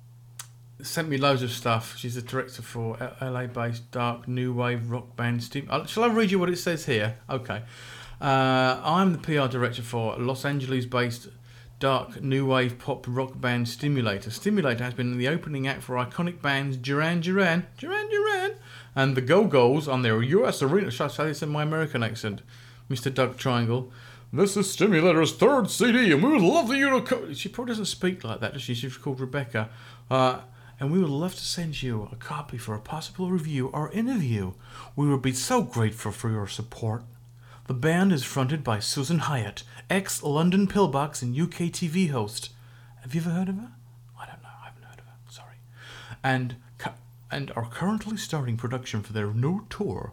sent me loads of stuff. She's the director for L A-based dark new wave rock band Stim. Shall I read you what it says here? Okay. Uh, I'm the P R director for Los Angeles-based dark new wave pop rock band Stimulator. Stimulator has been the opening act for iconic bands Duran Duran, Duran Duran, and the Go-Go's on their U S arena. Shall I say this in my American accent, Mister Doug Triangle? This is Stimulator's third C D, and we would love you to co-. She probably doesn't speak like that, does she? She's called Rebecca. Uh, and we would love to send you a copy for a possible review or interview. We would be so grateful for your support. The band is fronted by Susan Hyatt, ex-London Pillbox and U K T V host. Have you ever heard of her? I don't know. I haven't heard of her. Sorry. And cu- and are currently starting production for their new tour.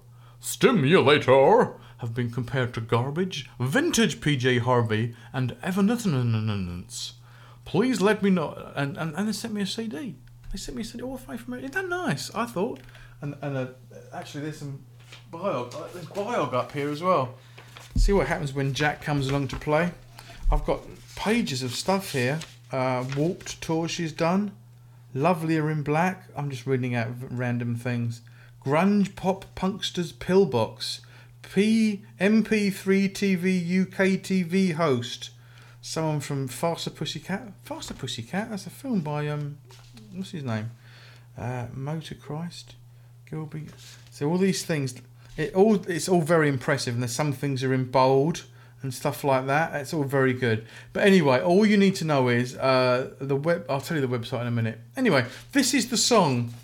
Stimulator have been compared to Garbage, Vintage P J Harvey, and Evanescence. Please let me know. And, and, and they sent me a C D. They sent me a C D all the way from it. Isn't that nice? I thought. And and uh, actually, there's some biog. Uh, there's biog up here as well. See what happens when Jack comes along to play. I've got pages of stuff here. Uh, Warped tour she's done. Lovelier in Black. I'm just reading out random things. Grunge Pop Punksters Pillbox. P M P three T V U K T V host. Someone from Faster Pussycat. Faster Pussycat. That's a film by um, what's his name? Uh, Motor Christ. Gilby. So all these things. It all it's all very impressive, and there's some things are in bold and stuff like that. It's all very good. But anyway, all you need to know is uh, the web. I'll tell you the website in a minute. Anyway, this is the song.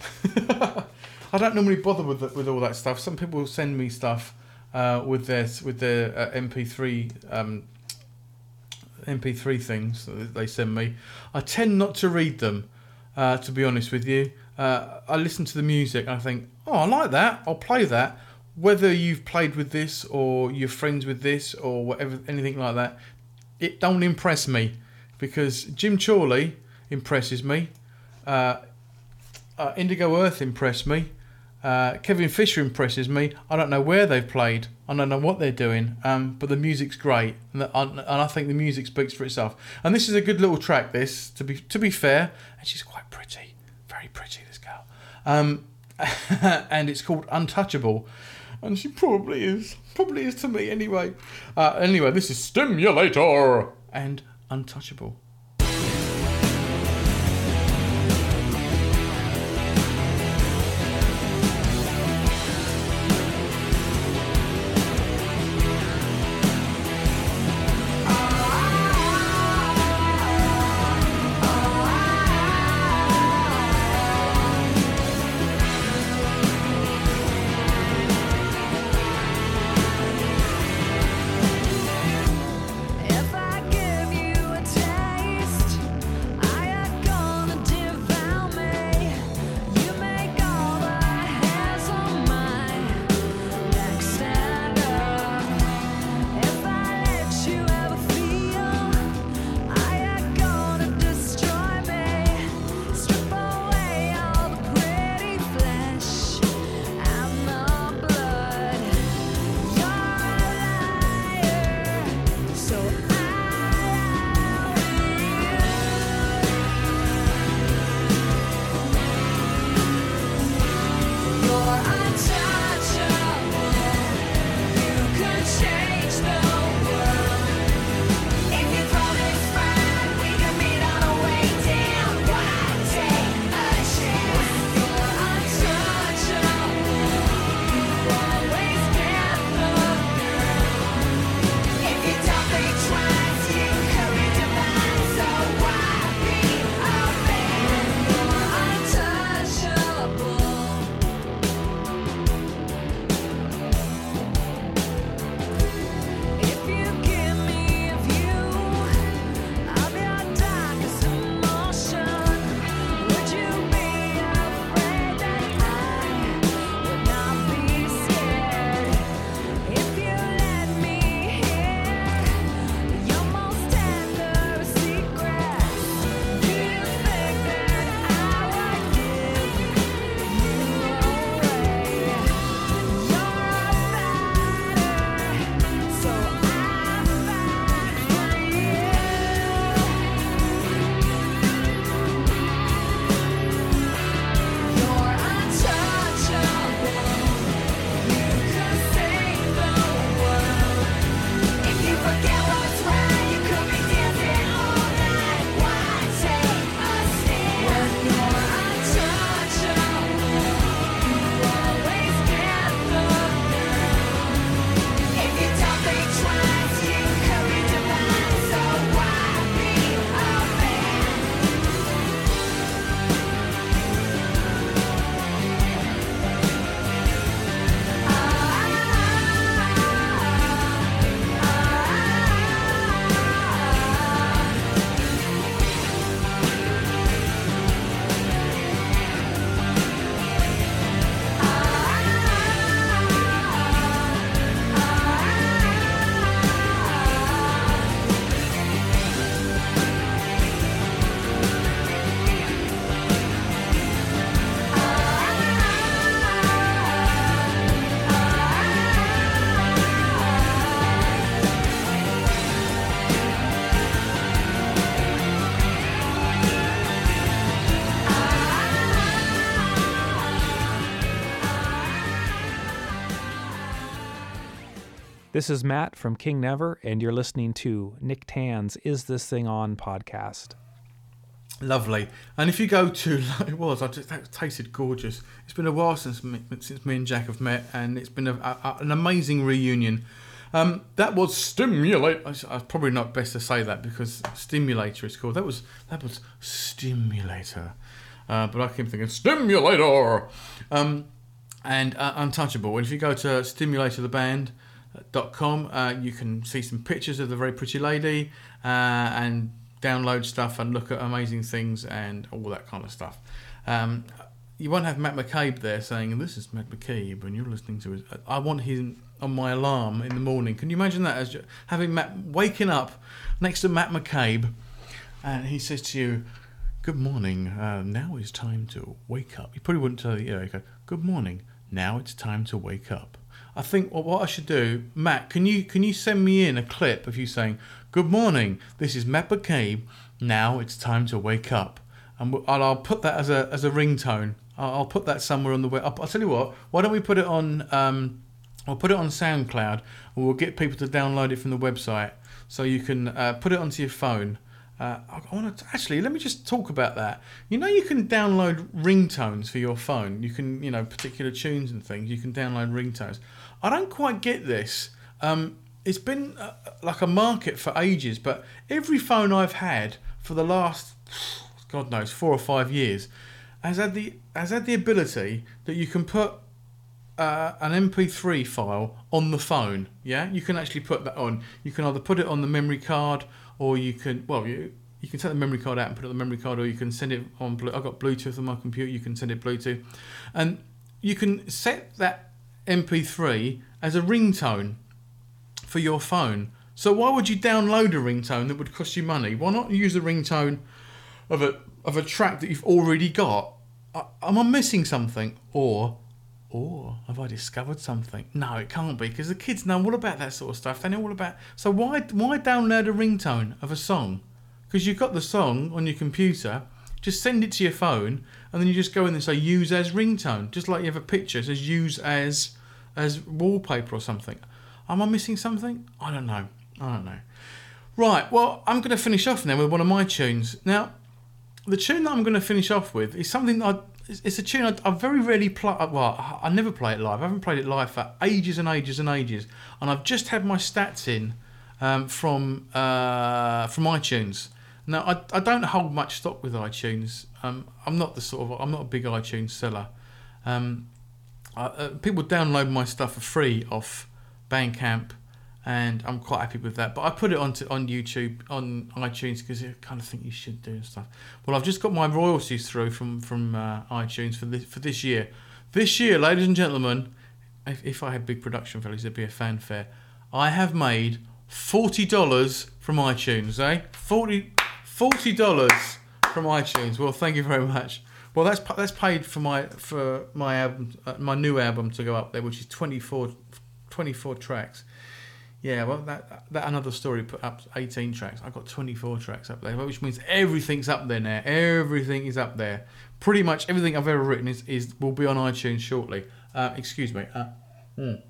I don't normally bother with the, with all that stuff. Some people send me stuff uh, with their with their uh, M P three um, M P three things that they send me. I tend not to read them, uh, to be honest with you. Uh, I listen to the music and I think, oh, I like that. I'll play that. Whether you've played with this or you're friends with this or whatever, anything like that, it don't impress me, because Jim Chorley impresses me, uh, uh, Indigo Earth impressed me, uh, Kevin Fisher impresses me. I don't know where they've played, I don't know what they're doing, um, but the music's great, and, the, and I think the music speaks for itself. And this is a good little track. This, to be to be fair, and she's quite pretty, very pretty, this girl, um, and it's called Untouchable. And she probably is. Probably is to me anyway. Uh, anyway, this is Stimulator and Untouchable. If I give you a taste This is Matt from King Never, and you're listening to Nick Tan's Is This Thing On podcast. Lovely. And if you go to, it was, I just, that tasted gorgeous. It's been a while since me, since me and Jack have met, and it's been a, a, an amazing reunion. Um, that was Stimulate. It's probably not best to say that because Stimulator is called. That was that was Stimulator. Uh, but I keep thinking Stimulator. Um, and uh, Untouchable. And if you go to stimulator the band dot com, uh, you can see some pictures of the very pretty lady uh, and download stuff and look at amazing things and all that kind of stuff. Um, you won't have Matt McCabe there saying, "This is Matt McCabe," and you're listening to his. I want him on my alarm in the morning. Can you imagine that? As having Matt waking up next to Matt McCabe, and he says to you, "Good morning. Uh, now it's time to wake up." He probably wouldn't tell you. You know, he'd go, "Good morning. Now it's time to wake up." I think well, what I should do, Matt, can you can you send me in a clip of you saying, "Good morning. This is Matt McCabe. Now it's time to wake up," and we'll, I'll, I'll put that as a as a ringtone. I'll, I'll put that somewhere on the web. I'll, I'll tell you what. Why don't we put it on? Um, I'll put it on SoundCloud, and we'll get people to download it from the website, so you can uh, put it onto your phone. Uh, I want to actually let me just talk about that. You know, you can download ringtones for your phone. You can, you know, particular tunes and things. You can download ringtones. I don't quite get this. Um, it's been uh, like a market for ages, but every phone I've had for the last, God knows, four or five years, has had the has had the ability that you can put uh, an M P three file on the phone. Yeah, you can actually put that on. You can either put it on the memory card, or you can, well, you you can take the memory card out and put it on the memory card, or you can send it on. I've got Bluetooth on my computer. You can send it Bluetooth, and you can set that M P three as a ringtone for your phone. So why would you download a ringtone that would cost you money? Why not use a ringtone of a of a track that you've already got? Am I missing something, or or have I discovered something? No, it can't be, because the kids know all about that sort of stuff. They know all about. So why why download a ringtone of a song? Because you've got the song on your computer. Just send it to your phone, and then you just go in and say use as ringtone, just like you have a picture. It says use as as wallpaper or something. Am I missing something? I don't know. I don't know. Right. Well, I'm going to finish off now with one of my tunes. Now, the tune that I'm going to finish off with is something that I. It's a tune I, I very rarely play. Well, I never play it live. I haven't played it live for ages and ages and ages. And I've just had my stats in um, from uh, from iTunes. Now, I, I don't hold much stock with iTunes. Um, I'm not the sort of I'm not a big iTunes seller. Um, I, uh, people download my stuff for free off Bandcamp, and I'm quite happy with that. But I put it onto on YouTube, on iTunes, because I kind of think you should do and stuff. Well, I've just got my royalties through from from uh, iTunes for this for this year. This year, ladies and gentlemen, if, if I had big production values, there'd be a fanfare. I have made forty dollars from iTunes, eh? Forty forty dollars from iTunes. Well, thank you very much. Well, that's that's paid for my for my album, uh, my new album to go up there, which is twenty-four, twenty-four tracks. Yeah, well, that that another story. Put up eighteen tracks. I've got twenty-four tracks up there, which means everything's up there now. Everything is up there. Pretty much everything I've ever written is, is will be on iTunes shortly. Uh, excuse me. Uh, mm.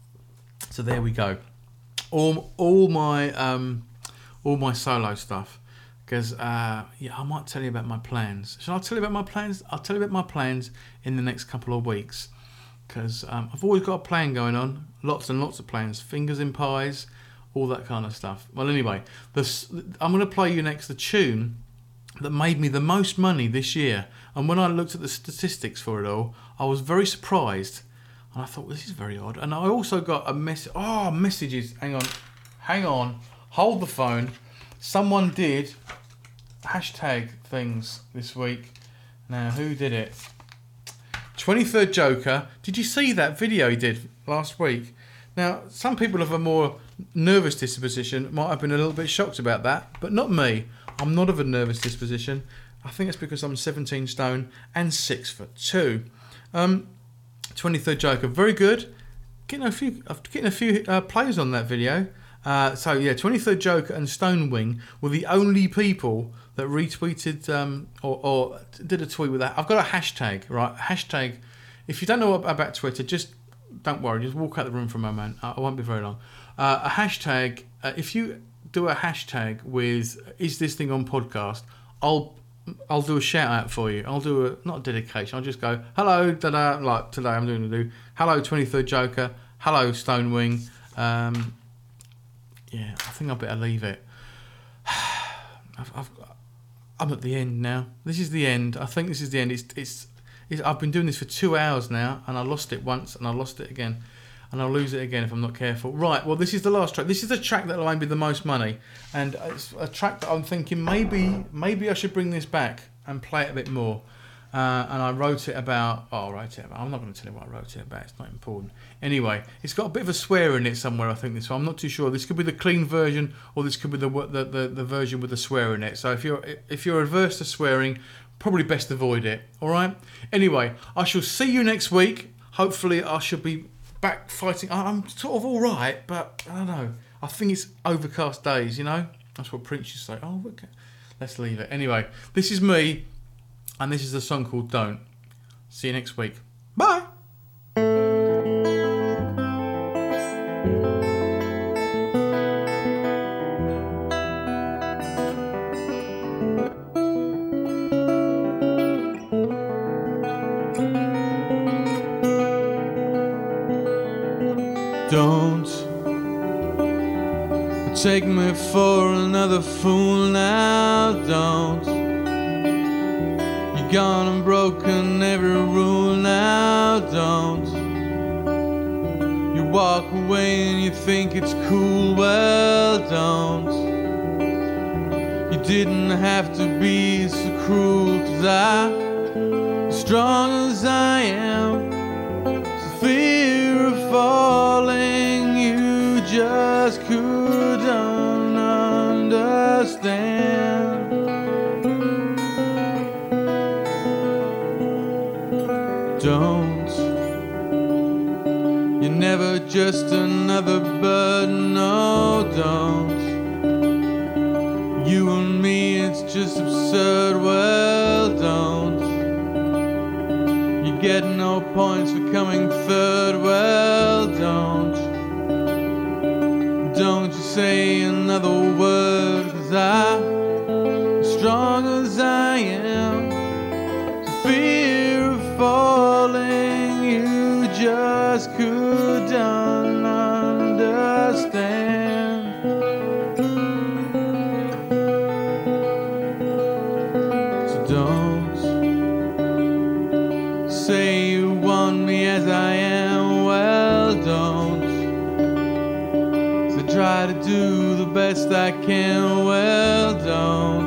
So there we go. All all my um, all my solo stuff. Because uh, yeah, I might tell you about my plans. Shall I tell you about my plans? I'll tell you about my plans in the next couple of weeks. Because um, I've always got a plan going on, lots and lots of plans, fingers in pies, all that kind of stuff. Well, anyway, this, I'm going to play you next the tune that made me the most money this year. And when I looked at the statistics for it all, I was very surprised. And I thought, this is very odd. And I also got a message. Oh, messages. Hang on. Hang on. Hold the phone. Someone did hashtag things this week. Now, who did it? twenty-third Joker. Did you see that video he did last week? Now, some people of a more nervous disposition might have been a little bit shocked about that, but not me. I'm not of a nervous disposition. I think it's because I'm seventeen stone and six foot two. Um, twenty-third Joker, very good. Getting a few, getting a few uh, plays on that video. Uh, so yeah, twenty-third Joker and Stonewing were the only people that retweeted um, or, or did a tweet with that. I've got a hashtag, right? Hashtag. If you don't know about Twitter, just don't worry. Just walk out the room for a moment. I won't be very long. uh, a hashtag. Uh, if you do a hashtag with "Is this thing on podcast?" I'll I'll do a shout out for you. I'll do a not a dedication. I'll just go hello, da-da, like today I'm doing to do hello twenty-third Joker, hello Stonewing. Um, yeah, I think I better leave it. I've, I've I'm at the end now. This is the end. I think this is the end. It's, it's it's I've been doing this for two hours now, and I lost it once, and I lost it again, and I'll lose it again if I'm not careful. Right. Well, this is the last track. This is the track that'll earn me the most money, and it's a track that I'm thinking maybe maybe I should bring this back and play it a bit more. Uh, and I wrote it about. Oh, I wrote it about. I'm not going to tell you what I wrote it about. It's not important. Anyway, it's got a bit of a swear in it somewhere. I think this one. I'm not too sure. This could be the clean version, or this could be the the, the, the version with the swear in it. So if you're if you're averse to swearing, probably best avoid it. All right. Anyway, I shall see you next week. Hopefully, I shall be back fighting. I'm sort of all right, but I don't know. I think it's overcast days. You know, that's what Prince used to say. Oh, okay. Let's leave it. Anyway, this is me. And this is a song called Don't. See you next week. Bye. Don't take me for another fool now, don't. Gone and broken every rule now, don't. You walk away and you think it's cool, well, don't. You didn't have to be so cruel, 'cause I, as strong as I am, the fear of falling you just couldn't understand. Don't. You're never just another burden, no, don't. You and me, it's just absurd, well, don't. You get no points for coming third, well, don't. Don't you say another word, 'cause I, as strong as I am, the fear of falling you just couldn't understand. So don't say you want me as I am, well, don't. 'Cause I try to do the best I can, well, don't.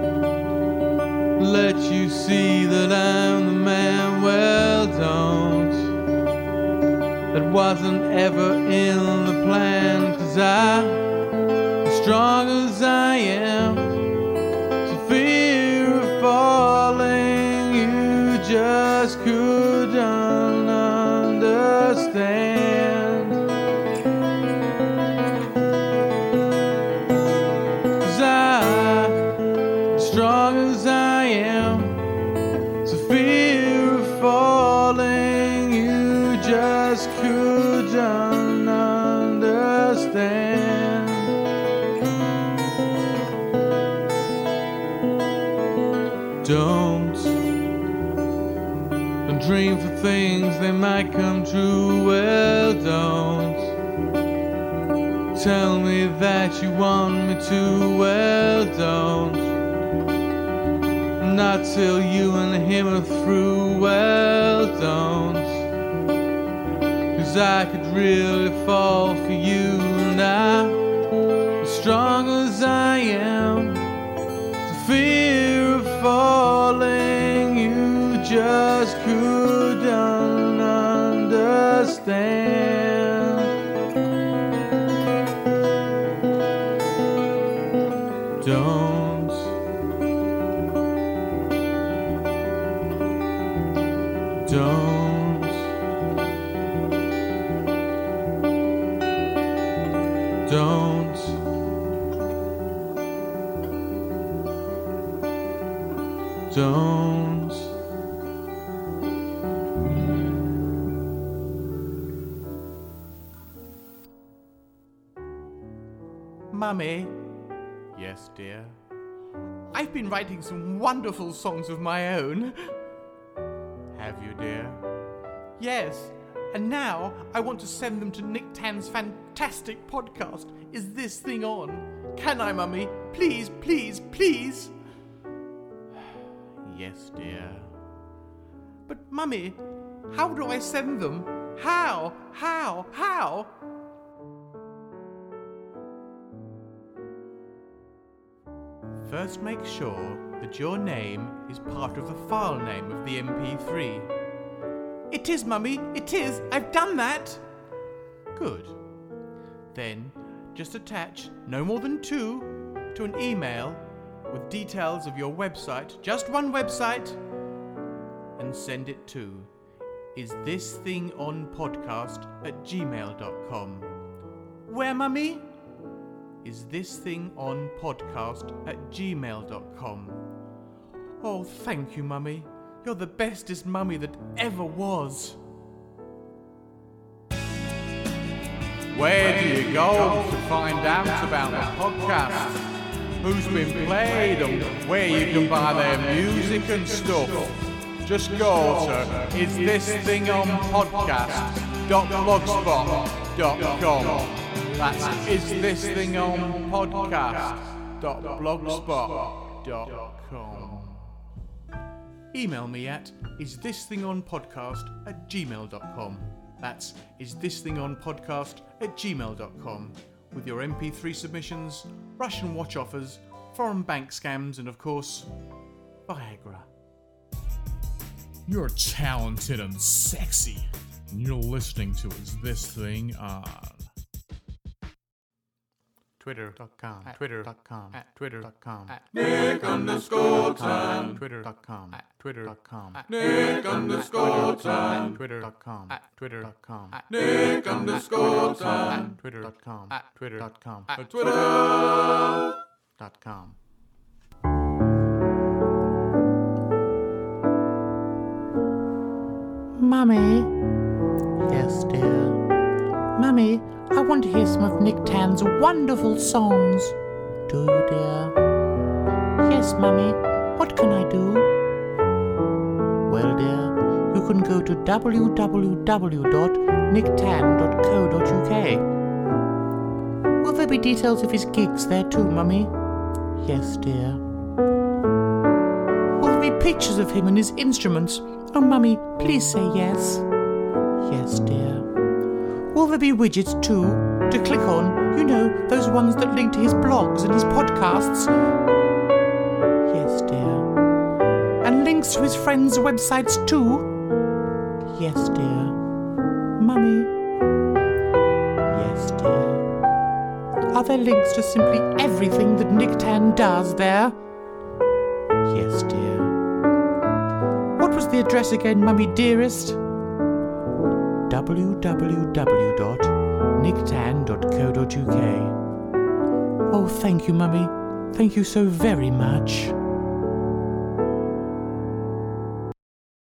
Let you see that I'm the man, well, don't. That wasn't ever in the plan, 'cause I, as strong as I am, the fear of falling you just couldn't understand. 'Cause I, as strong as I am, the fear of falling you just couldn't understand. Don't, don't dream for things they might come true, well, don't. Tell me that you want me to, well, don't. Not till you and him are through, well, don't. 'Cause I could really fall for you, and I, as strong as I am, the fear of falling you just couldn't understand. Don't. Don't. Don't. Don't. Mummy. Yes, dear. I've been writing some wonderful songs of my own. Have you, dear? Yes. And now I want to send them to Nick Tan's fantastic podcast, Is This Thing On? Can I, Mummy? Please, please, please? Yes, dear. But, Mummy, how do I send them? How? How? How? First, make sure that your name is part of the file name of the M P three. It is, Mummy, it is. I've done that. Good. Then, just attach no more than two to an email with details of your website, just one website, and send it to is this thing on podcast at gmail dot com. Where, Mummy? Is this thing on podcast at gmail dot com. Oh, thank you, Mummy. You're the bestest mummy that ever was. Where do you go to find out about the podcast? Who's been played and where you can buy their music and stuff? Just go to is this thing on podcast dot blogspot dot com. That's is this thing on podcast dot blogspot dot com. Email me at isthisthingonpodcast at gmail dot com. That's isthisthingonpodcast at gmail dot com with your M P three submissions, Russian watch offers, foreign bank scams, and of course, Viagra. You're talented and sexy, and you're listening to Is This Thing On? Twitter dot com, Twitter dot com, Twitter dot com, Nick underscore Tan, Twitter dot com, Twitter dot com, Nick underscore Tan, Twitter dot com, Twitter dot com, Nick underscore Tan, Twitter dot com, Twitter dot com, Twitter dot com. Mummy. Yes, dear. Mummy, I want to hear some of Nick Tan's wonderful songs. Do you, dear? Yes, Mummy. What can I do? Well, dear, you can go to w w w dot nick tan dot co dot u k. Will there be details of his gigs there too, Mummy? Yes, dear. Will there be pictures of him and his instruments? Oh, Mummy, please say yes. Yes, dear. Will there be widgets too, to click on, you know, those ones that link to his blogs and his podcasts? Yes, dear. And links to his friends' websites too? Yes, dear. Mummy? Yes, dear. Are there links to simply everything that Nick Tan does there? Yes, dear. What was the address again, Mummy dearest? w w w dot nick tan dot co dot u k. Oh, thank you, Mummy. Thank you so very much.